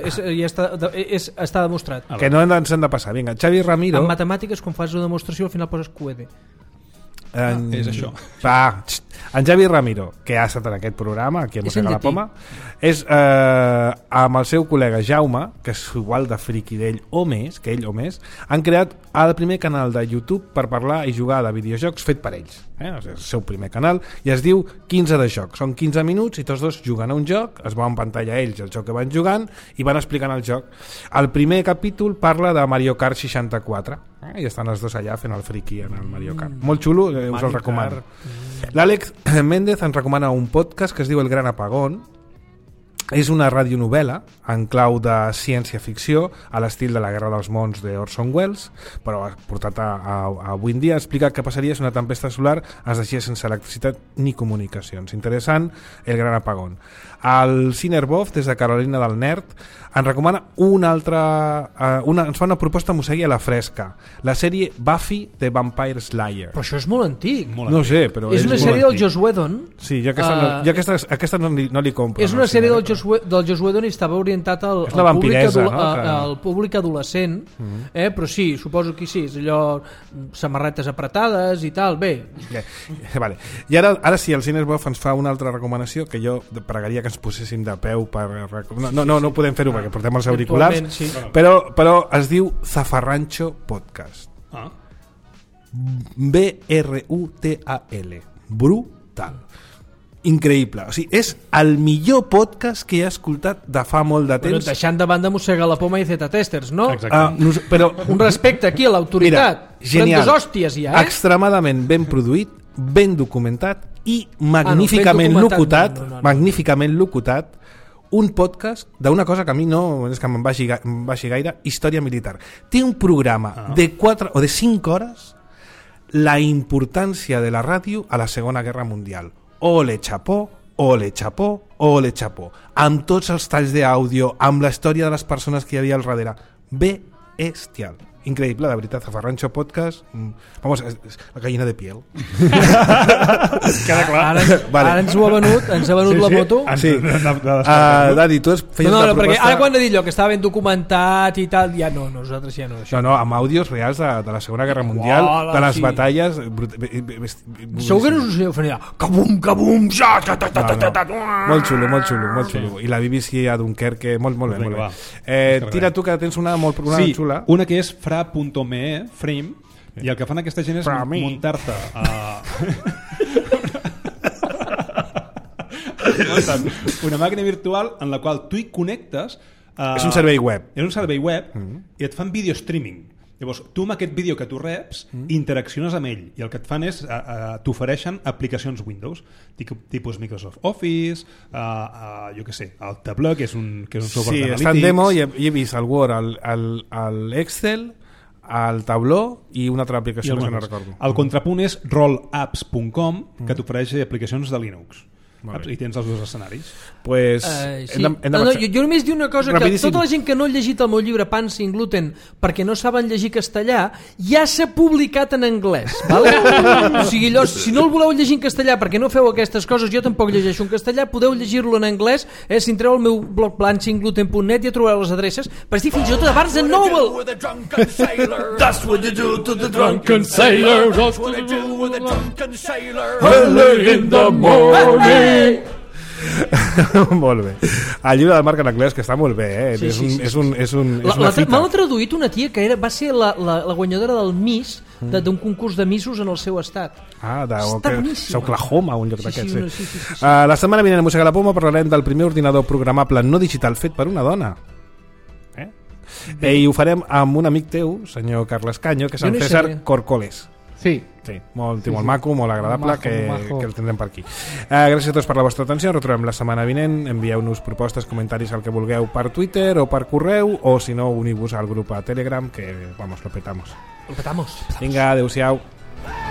està demostrat. Que no ens hem de passar. Vinga, Xavi Ramiro... En matemàtiques, quan fas una demostració, al final poses QED. És això. En Xavi Ramiro, que ha estat en aquest programa aquí a Mossega la Poma, és amb el seu col·lega Jaume, que és igual de friqui d'ell o més, que ell o més, han creat el primer canal de YouTube per parlar i jugar de videojocs fet per ells. És el seu primer canal i es diu 15 de joc. Són 15 minuts i tots dos juguen a un joc, es veuen en pantalla ells el joc que van jugant i van explicant el joc. El primer capítol parla de Mario Kart 64 i estan els dos allà fent el friqui en el Mario Kart. Molt xulo, us el recomano. L'Àlex Méndez ens recomana un podcast que es diu El Gran Apagón. És una radionovel·la en clau de ciència-ficció a l'estil de La Guerra dels Mons de Orson Welles, però portat a avui en dia. Explica què passaria si una tempesta solar es deixés sense electricitat ni comunicacions. Interessant, El Gran Apagón. El Cinerbov, des de Carolina del Nord, ens recomana ens fa una proposta Mossegui a la fresca, la sèrie Buffy the Vampire Slayer. Però això és molt antic. No sé, però és una sèrie del Joss Whedon. Sí, jo aquesta no li compro. És una sèrie del Joss Whedon i estava orientat al públic adolescent, però sí, suposo que sí, és allò samarretes apretades i tal, bé. Vale. I ara sí, el Cinerbov ens fa una altra recomanació que jo pregaria que ens poséssim de peu per... No podem fer-ho perquè portem els auriculars, sí. però es diu Zafarrancho Podcast. BRUTAL. Brutal. Increïble. O sigui, és el millor podcast que he escoltat de fa molt de temps. Deixant de banda Mossega la Poma i Z-Testers, no? Però un respecte aquí a l'autoritat. Genial. Hòsties ja, extremadament ben produït, ben documentat i magníficament locutat, un podcast d'una cosa que a mi no és que em baixi gaire, història militar. Té un programa de 4 o de 5 hores, la importància de la ràdio a la Segona Guerra Mundial. Ole chapó, ole chapó, ole chapó. Amb tots els talls d'àudio, amb la història de les persones que hi havia al darrere. Bestial. Increïble, de veritat. Zafarrancho Podcast, vamos, la gallina de piel. Queda clar. Ara ens ha venut la moto. Sí. Dani, tu feies la proposta... Perquè ara quan he dit allò que estava ben documentat i tal, ja no, nosaltres ja no. No, amb àudios reals de la Segona Guerra Mundial, de les batalles... Segur que no us ho faria. Cabum, cabum, ja, molt xulo. I la BBC a Dunkerque, molt bé. Tira tu, que tens una molt xula. Una que és fra.me, frame, i el que fan aquesta gent és muntar-te una màquina virtual en la qual tu hi connectes... És un servei web. És un servei web i et fan video streaming. Llavors, tu amb aquest vídeo que tu reps interacciones amb ell i el que et fan és t'ofereixen aplicacions Windows tipus Microsoft Office, jo què sé, el Tableau, que és un software d'analítics. Sí, està en demo i he vist el Word, l'Excel, el Tableau i una altra aplicació que no recordo. El contrapunt és rollapps.com, que t'ofereix aplicacions de Linux. I tens els dos escenaris. Pues, sí. Jo només dic una cosa, que tota la gent que no ha llegit el meu llibre Pan sin gluten perquè no saben llegir castellà ja s'ha publicat en anglès, vale? O sigui, allò, si no el voleu llegir en castellà perquè no feu aquestes coses, jo tampoc llegeixo en castellà, podeu llegir-lo en anglès, si entreu al meu blog plansingluten.net ja trobareu les adreces, per dir fins i tot a Barnes & Noble. That's what you do to the drunken sailor. That's what you do with a drunken sailor. Early in the morning. Molt bé. El llibre del Marc en anglès, que està molt bé, és una fita. M'ha traduït una tia que va ser la guanyadora del Miss d'un concurs de Missos en el seu estat. Està boníssim. Oklahoma, un lloc d'aquests. Sí. La setmana vinent a Mossega la Poma parlarem del primer ordinador programable no digital fet per una dona. I ho farem amb un amic teu, senyor Carles Canyo, que és en César Corcoles. Sí, molt maco, molt agradable, que el tindrem per aquí. Gràcies a tots per la vostra atenció. Ens retrobem la setmana vinent. Envieu-nos propostes, comentaris, el que vulgueu per Twitter o per correu, o si no, uniu-vos al grup a Telegram, que vamos, lo petamos. Lo petamos. Vinga, adeu-siau.